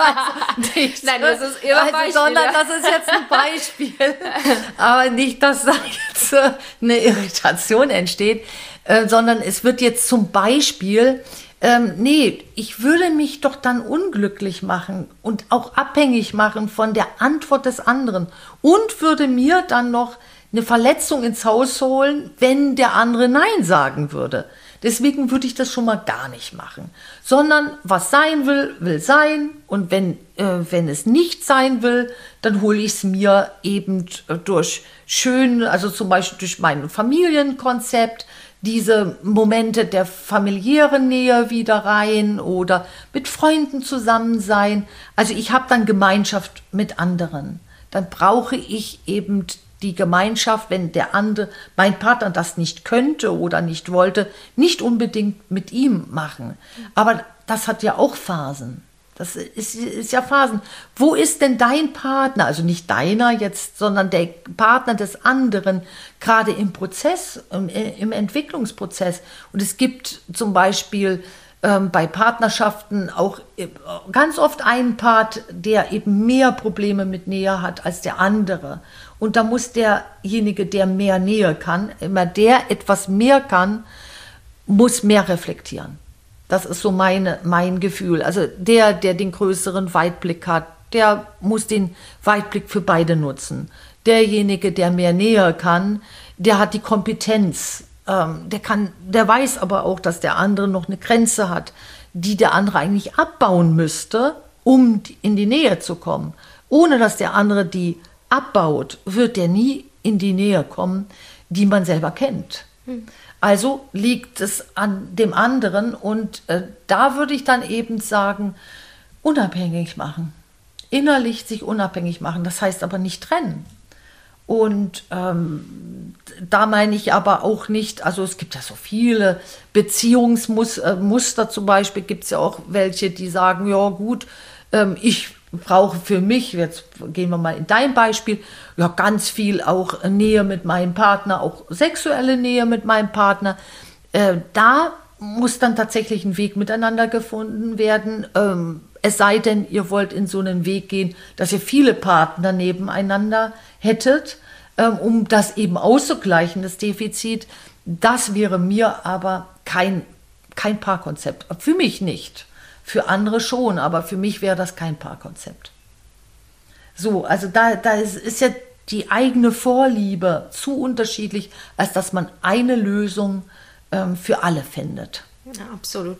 Also nicht, Nein, das ist immer also, Beispiel, sondern ja. das ist jetzt ein Beispiel. Aber nicht, dass da jetzt äh, eine Irritation entsteht, äh, sondern es wird jetzt zum Beispiel, ähm, nee, ich würde mich doch dann unglücklich machen und auch abhängig machen von der Antwort des anderen und würde mir dann noch eine Verletzung ins Haus holen, wenn der andere Nein sagen würde. Deswegen würde ich das schon mal gar nicht machen, sondern was sein will, will sein und wenn, äh, wenn es nicht sein will, dann hole ich es mir eben durch schön, also zum Beispiel durch mein Familienkonzept, diese Momente der familiären Nähe wieder rein oder mit Freunden zusammen sein. Also ich habe dann Gemeinschaft mit anderen. Dann brauche ich eben die Gemeinschaft, wenn der andere, mein Partner das nicht könnte oder nicht wollte, nicht unbedingt mit ihm machen. Aber das hat ja auch Phasen. Das ist, ist ja Phasen. Wo ist denn dein Partner, also nicht deiner jetzt, sondern der Partner des anderen, gerade im Prozess, im, im Entwicklungsprozess? Und es gibt zum Beispiel ähm, bei Partnerschaften auch ganz oft einen Part, der eben mehr Probleme mit Nähe hat als der andere. Und da muss derjenige, der mehr Nähe kann, immer der etwas mehr kann, muss mehr reflektieren. Das ist so meine, mein Gefühl. Also der, der den größeren Weitblick hat, der muss den Weitblick für beide nutzen. Derjenige, der mehr Nähe kann, der hat die Kompetenz. Ähm, der kann, der weiß aber auch, dass der andere noch eine Grenze hat, die der andere eigentlich abbauen müsste, um in die Nähe zu kommen. Ohne dass der andere die abbaut, wird der nie in die Nähe kommen, die man selber kennt. Hm. Also liegt es an dem anderen und äh, da würde ich dann eben sagen, unabhängig machen, innerlich sich unabhängig machen, das heißt aber nicht trennen. Und ähm, da meine ich aber auch nicht, also es gibt ja so viele Beziehungsmuster zum Beispiel, gibt es ja auch welche, die sagen, ja gut, ähm, ich brauche für mich, jetzt gehen wir mal in dein Beispiel, ja ganz viel auch Nähe mit meinem Partner, auch sexuelle Nähe mit meinem Partner. Äh, da muss dann tatsächlich ein Weg miteinander gefunden werden. Ähm, es sei denn, ihr wollt in so einen Weg gehen, dass ihr viele Partner nebeneinander hättet, ähm, um das eben auszugleichen, das Defizit. Das wäre mir aber kein, kein Paarkonzept. Für mich nicht. Für andere schon, aber für mich wäre das kein Paarkonzept. So, also da, da ist, ist ja die eigene Vorliebe zu unterschiedlich, als dass man eine Lösung ähm, für alle findet. Ja, absolut.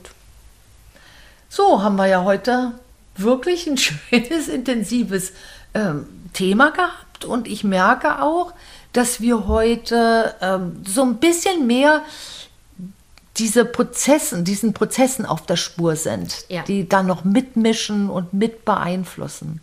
So haben wir ja heute wirklich ein schönes, intensives ähm, Thema gehabt und ich merke auch, dass wir heute ähm, so ein bisschen mehr diese Prozessen, diesen Prozessen auf der Spur sind, ja. die da noch mitmischen und mit beeinflussen.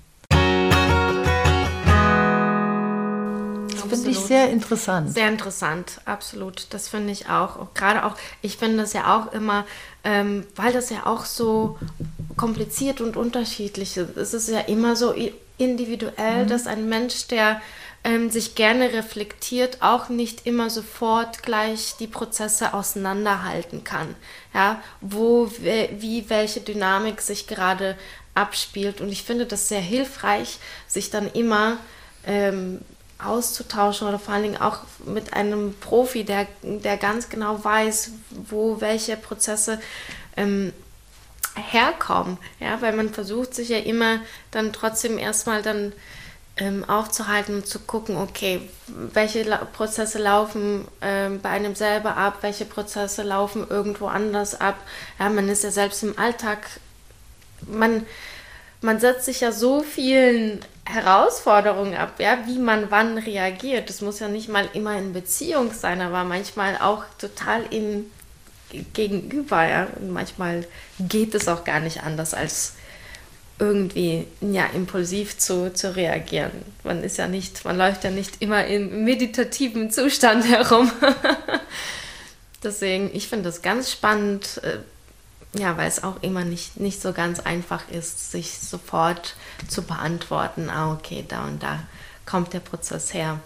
Das finde ich sehr interessant. Sehr interessant, absolut. Das finde ich auch. auch. Gerade auch, ich finde das ja auch immer, ähm, weil das ja auch so kompliziert und unterschiedlich ist. Es ist ja immer so individuell, mhm. dass ein Mensch, der ähm, sich gerne reflektiert, auch nicht immer sofort gleich die Prozesse auseinanderhalten kann. Ja, wo, wie, welche Dynamik sich gerade abspielt. Und ich finde das sehr hilfreich, sich dann immer ähm, auszutauschen oder vor allen Dingen auch mit einem Profi, der, der ganz genau weiß, wo welche Prozesse ähm, herkommen. Ja, weil man versucht sich ja immer dann trotzdem erstmal dann ähm, aufzuhalten und zu gucken, okay, welche La- Prozesse laufen ähm, bei einem selber ab, welche Prozesse laufen irgendwo anders ab. Ja, man ist ja selbst im Alltag man, man setzt sich ja so vielen Herausforderungen ab, ja, wie man wann reagiert. Das muss ja nicht mal immer in Beziehung sein, aber manchmal auch total in Gegenüber, ja. Und manchmal geht es auch gar nicht anders, als irgendwie ja, impulsiv zu, zu reagieren. Man ist ja nicht, man läuft ja nicht immer im meditativen Zustand herum. Deswegen, ich finde das ganz spannend, ja, weil es auch immer nicht, nicht so ganz einfach ist, sich sofort zu beantworten, ah, okay, da und da kommt der Prozess her.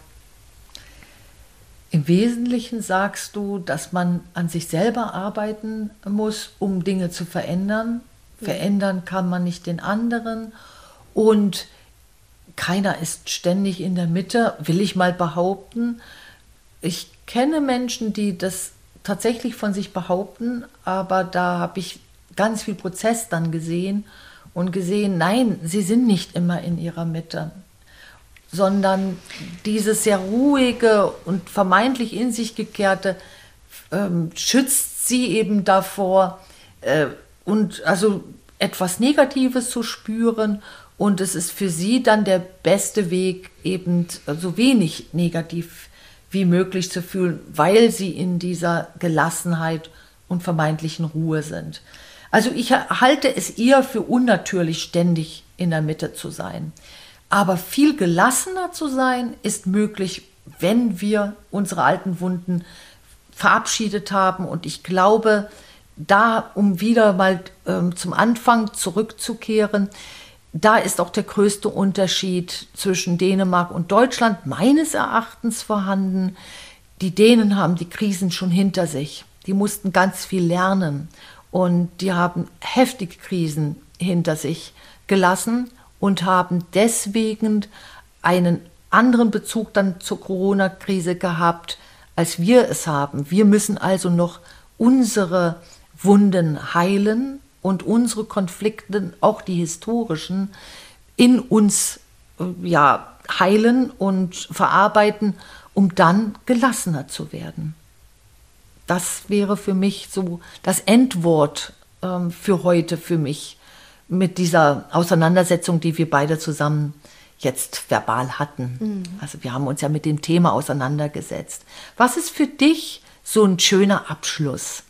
Im Wesentlichen sagst du, dass man an sich selber arbeiten muss, um Dinge zu verändern. Ja. Verändern kann man nicht den anderen und keiner ist ständig in der Mitte, will ich mal behaupten. Ich kenne Menschen, die das tatsächlich von sich behaupten, aber da habe ich ganz viel Prozess dann gesehen und gesehen, nein, sie sind nicht immer in ihrer Mitte, sondern dieses sehr ruhige und vermeintlich in sich gekehrte ähm, schützt sie eben davor, äh, und also etwas Negatives zu spüren, und es ist für sie dann der beste Weg, eben so wenig negativ wie möglich zu fühlen, weil sie in dieser Gelassenheit und vermeintlichen Ruhe sind. Also ich halte es eher für unnatürlich, ständig in der Mitte zu sein. Aber viel gelassener zu sein ist möglich, wenn wir unsere alten Wunden verabschiedet haben. Und ich glaube, da, um wieder mal ähm, zum Anfang zurückzukehren, da ist auch der größte Unterschied zwischen Dänemark und Deutschland meines Erachtens vorhanden. Die Dänen haben die Krisen schon hinter sich. Die mussten ganz viel lernen und die haben heftige Krisen hinter sich gelassen und haben deswegen einen anderen Bezug dann zur Corona-Krise gehabt, als wir es haben. Wir müssen also noch unsere Wunden heilen und unsere Konflikte, auch die historischen, in uns ja, heilen und verarbeiten, um dann gelassener zu werden. Das wäre für mich so das Endwort ähm, für heute, für mich, mit dieser Auseinandersetzung, die wir beide zusammen jetzt verbal hatten. Mhm. Also wir haben uns ja mit dem Thema auseinandergesetzt. Was ist für dich so ein schöner Abschluss?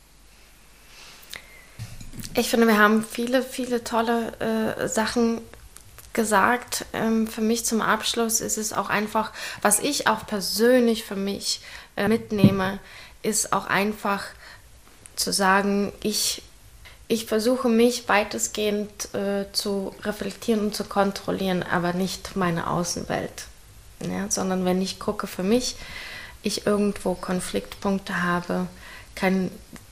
Ich finde, wir haben viele, viele tolle äh, Sachen gesagt. Ähm, für mich zum Abschluss ist es auch einfach, was ich auch persönlich für mich äh, mitnehme, ist auch einfach zu sagen, ich, ich versuche mich weitestgehend äh, zu reflektieren und zu kontrollieren, aber nicht meine Außenwelt. Ja, sondern wenn ich gucke für mich, ich irgendwo Konfliktpunkte habe, kein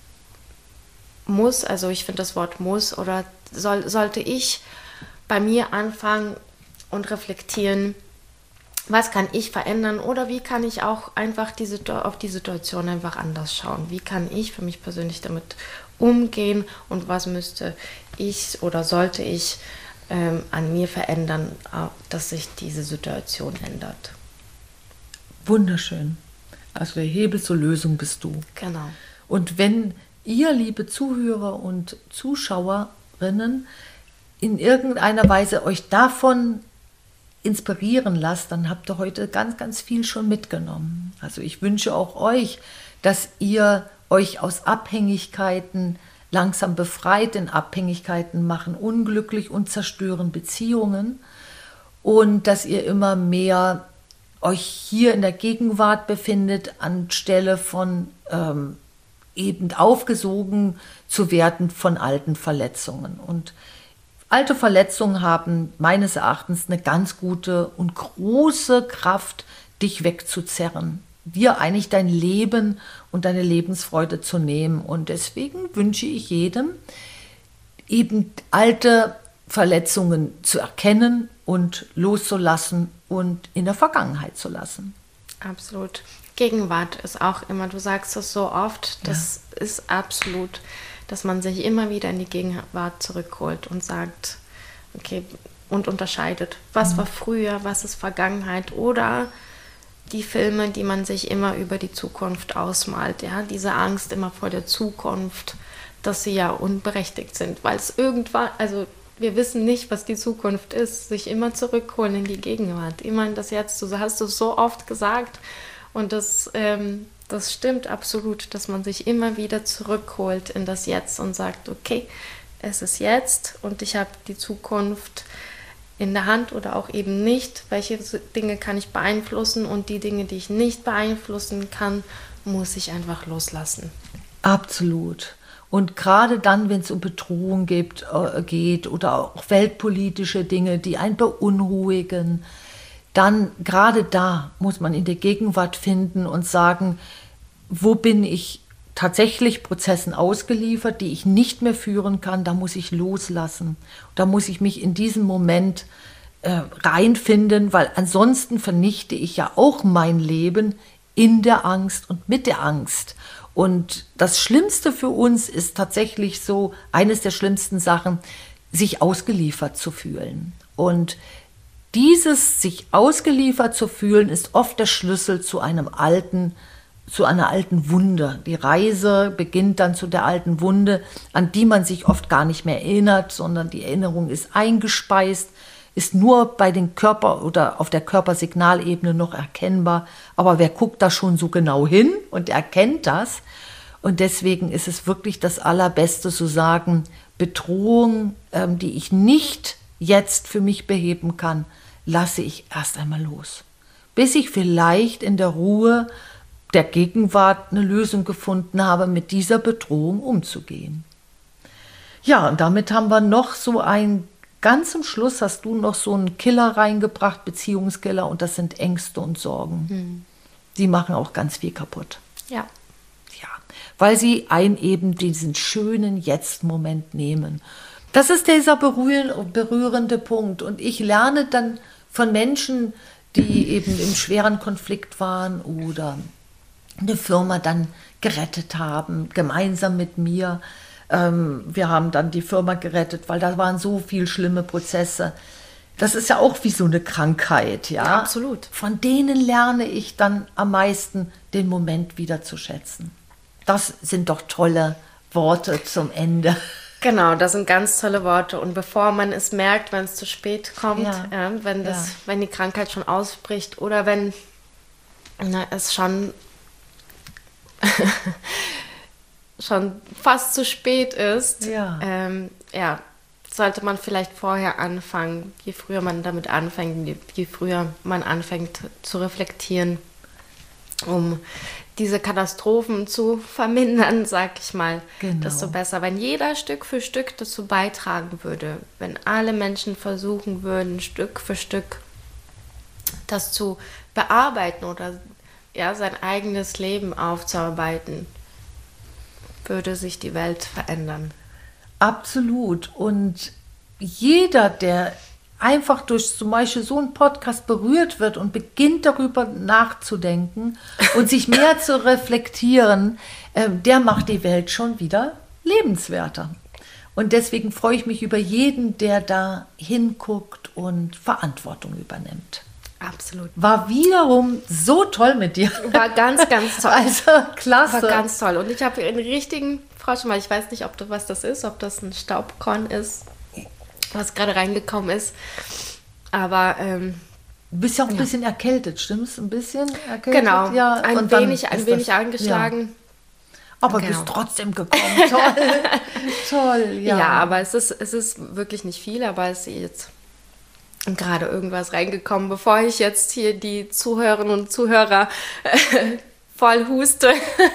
muss, also ich finde das Wort muss, oder soll, sollte ich bei mir anfangen und reflektieren, was kann ich verändern oder wie kann ich auch einfach die, auf die Situation einfach anders schauen. Wie kann ich für mich persönlich damit umgehen und was müsste ich oder sollte ich ähm, an mir verändern, dass sich diese Situation ändert. Wunderschön. Also der Hebel zur Lösung bist du. Genau. Und wenn ihr, liebe Zuhörer und Zuschauerinnen, in irgendeiner Weise euch davon inspirieren lasst, dann habt ihr heute ganz, ganz viel schon mitgenommen. Also ich wünsche auch euch, dass ihr euch aus Abhängigkeiten langsam befreit, denn Abhängigkeiten machen unglücklich und zerstören Beziehungen, und dass ihr immer mehr euch hier in der Gegenwart befindet, anstelle von ähm, eben aufgesogen zu werden von alten Verletzungen. Und alte Verletzungen haben meines Erachtens eine ganz gute und große Kraft, dich wegzuzerren, dir eigentlich dein Leben und deine Lebensfreude zu nehmen. Und deswegen wünsche ich jedem, eben alte Verletzungen zu erkennen und loszulassen und in der Vergangenheit zu lassen. Absolut. Gegenwart ist auch immer, du sagst es so oft, das ja. ist absolut, dass man sich immer wieder in die Gegenwart zurückholt und sagt, okay, und unterscheidet, was mhm. war früher, was ist Vergangenheit, oder die Filme, die man sich immer über die Zukunft ausmalt, ja, diese Angst immer vor der Zukunft, dass sie ja unberechtigt sind, weil es irgendwann, also wir wissen nicht, was die Zukunft ist, sich immer zurückholen in die Gegenwart, immer in das Jetzt. Du hast es so oft gesagt und das, ähm, das stimmt absolut, dass man sich immer wieder zurückholt in das Jetzt und sagt, okay, es ist jetzt und ich habe die Zukunft in der Hand oder auch eben nicht. Welche Dinge kann ich beeinflussen und die Dinge, die ich nicht beeinflussen kann, muss ich einfach loslassen. Absolut. Und gerade dann, wenn es um Bedrohung gibt, äh, geht oder auch weltpolitische Dinge, die einen beunruhigen, dann gerade da muss man in der Gegenwart finden und sagen, wo bin ich tatsächlich Prozessen ausgeliefert, die ich nicht mehr führen kann, da muss ich loslassen. Da muss ich mich in diesem Moment äh, reinfinden, weil ansonsten vernichte ich ja auch mein Leben in der Angst und mit der Angst. Und das Schlimmste für uns ist tatsächlich so, eines der schlimmsten Sachen, sich ausgeliefert zu fühlen. Und dieses sich ausgeliefert zu fühlen, ist oft der Schlüssel zu einem alten, zu einer alten Wunde. Die Reise beginnt dann zu der alten Wunde, an die man sich oft gar nicht mehr erinnert, sondern die Erinnerung ist eingespeist, ist nur bei den Körper- oder auf der Körpersignalebene noch erkennbar. Aber wer guckt da schon so genau hin und erkennt das? Und deswegen ist es wirklich das Allerbeste zu sagen, Bedrohung, ähm, die ich nicht jetzt für mich beheben kann, lasse ich erst einmal los. Bis ich vielleicht in der Ruhe der Gegenwart eine Lösung gefunden habe, mit dieser Bedrohung umzugehen. Ja, und damit haben wir noch so ein, ganz zum Schluss hast du noch so einen Killer reingebracht, Beziehungskiller, und das sind Ängste und Sorgen. Hm. Die machen auch ganz viel kaputt. Ja. Ja, weil sie einen eben diesen schönen Jetzt-Moment nehmen. Das ist dieser berührende Punkt. Und ich lerne dann von Menschen, die eben im schweren Konflikt waren oder eine Firma dann gerettet haben, gemeinsam mit mir. Ähm, wir haben dann die Firma gerettet, weil da waren so viele schlimme Prozesse. Das ist ja auch wie so eine Krankheit, ja? Ja, absolut. Von denen lerne ich dann am meisten, den Moment wieder zu schätzen. Das sind doch tolle Worte zum Ende. Genau, das sind ganz tolle Worte. Und bevor man es merkt, wenn es zu spät kommt, Ja. Ja, wenn, das, Ja. wenn die Krankheit schon ausbricht oder wenn na, es schon, schon fast zu spät ist, Ja. ähm, ja, sollte man vielleicht vorher anfangen. Je früher man damit anfängt, je, je früher man anfängt zu reflektieren, um diese Katastrophen zu vermindern, sag ich mal, Genau. desto besser. Wenn jeder Stück für Stück dazu beitragen würde, wenn alle Menschen versuchen würden, Stück für Stück das zu bearbeiten oder ja, sein eigenes Leben aufzuarbeiten, würde sich die Welt verändern. Absolut. Und jeder, der einfach durch zum Beispiel so einen Podcast berührt wird und beginnt darüber nachzudenken und sich mehr zu reflektieren, äh, der macht die Welt schon wieder lebenswerter. Und deswegen freue ich mich über jeden, der da hinguckt und Verantwortung übernimmt. Absolut. War wiederum so toll mit dir. War ganz, ganz toll. Also klasse. War ganz toll. Und ich habe einen richtigen, Frau Schmal, ich weiß nicht, ob das, was das ist, ob das ein Staubkorn ist, was gerade reingekommen ist. Aber ähm, du bist ja auch ein ja. bisschen erkältet, stimmt's? Ein bisschen erkältet? Genau, Ja, ein und dann wenig, ein ist wenig das- angeschlagen. Ja. Aber Genau. bist trotzdem gekommen. Toll. Toll, ja. Ja. aber es ist, es ist wirklich nicht viel, aber es ist jetzt gerade irgendwas reingekommen, bevor ich jetzt hier die Zuhörerinnen und Zuhörer äh, voll huste.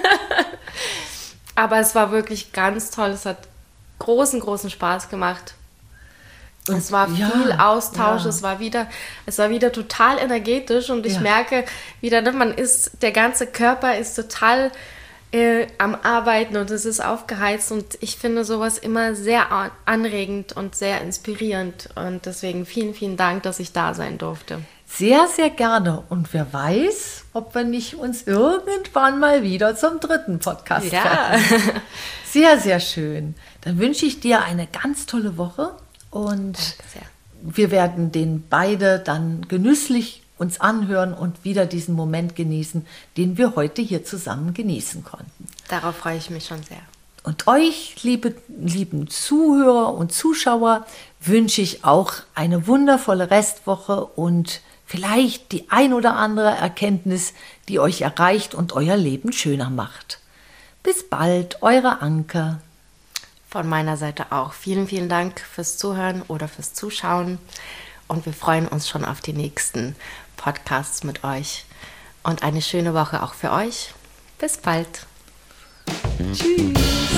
Aber es war wirklich ganz toll. Es hat großen, großen Spaß gemacht. Und es war ja, viel Austausch, ja. es war wieder, es war wieder total energetisch und ich Ja. merke wieder, ne, man ist, der ganze Körper ist total äh, am Arbeiten und es ist aufgeheizt und ich finde sowas immer sehr an- anregend und sehr inspirierend und deswegen vielen, vielen Dank, dass ich da sein durfte. Sehr, sehr gerne. Und wer weiß, ob wir nicht uns irgendwann mal wieder zum dritten Podcast Ja. treffen. Sehr, sehr schön. Dann wünsche ich dir eine ganz tolle Woche und sehr. wir werden den beide dann genüsslich uns anhören und wieder diesen Moment genießen, den wir heute hier zusammen genießen konnten. Darauf freue ich mich schon sehr. Und euch, liebe, lieben Zuhörer und Zuschauer, wünsche ich auch eine wundervolle Restwoche und vielleicht die ein oder andere Erkenntnis, die euch erreicht und euer Leben schöner macht. Bis bald, eure Anke. Von meiner Seite auch. Vielen, vielen Dank fürs Zuhören oder fürs Zuschauen. Und wir freuen uns schon auf die nächsten Podcasts mit euch. Und eine schöne Woche auch für euch. Bis bald. Tschüss.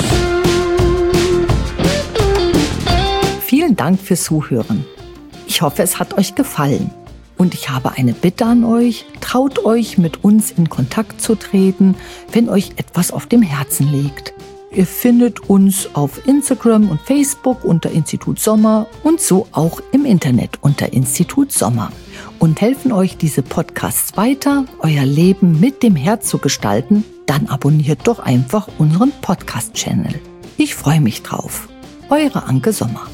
Vielen Dank fürs Zuhören. Ich hoffe, es hat euch gefallen. Und ich habe eine Bitte an euch. Traut euch, mit uns in Kontakt zu treten, wenn euch etwas auf dem Herzen liegt. Ihr findet uns auf Instagram und Facebook unter Institut Sommer und so auch im Internet unter Institut Sommer. Und helfen euch diese Podcasts weiter, euer Leben mit dem Herz zu gestalten, dann abonniert doch einfach unseren Podcast-Channel. Ich freue mich drauf. Eure Anke Sommer.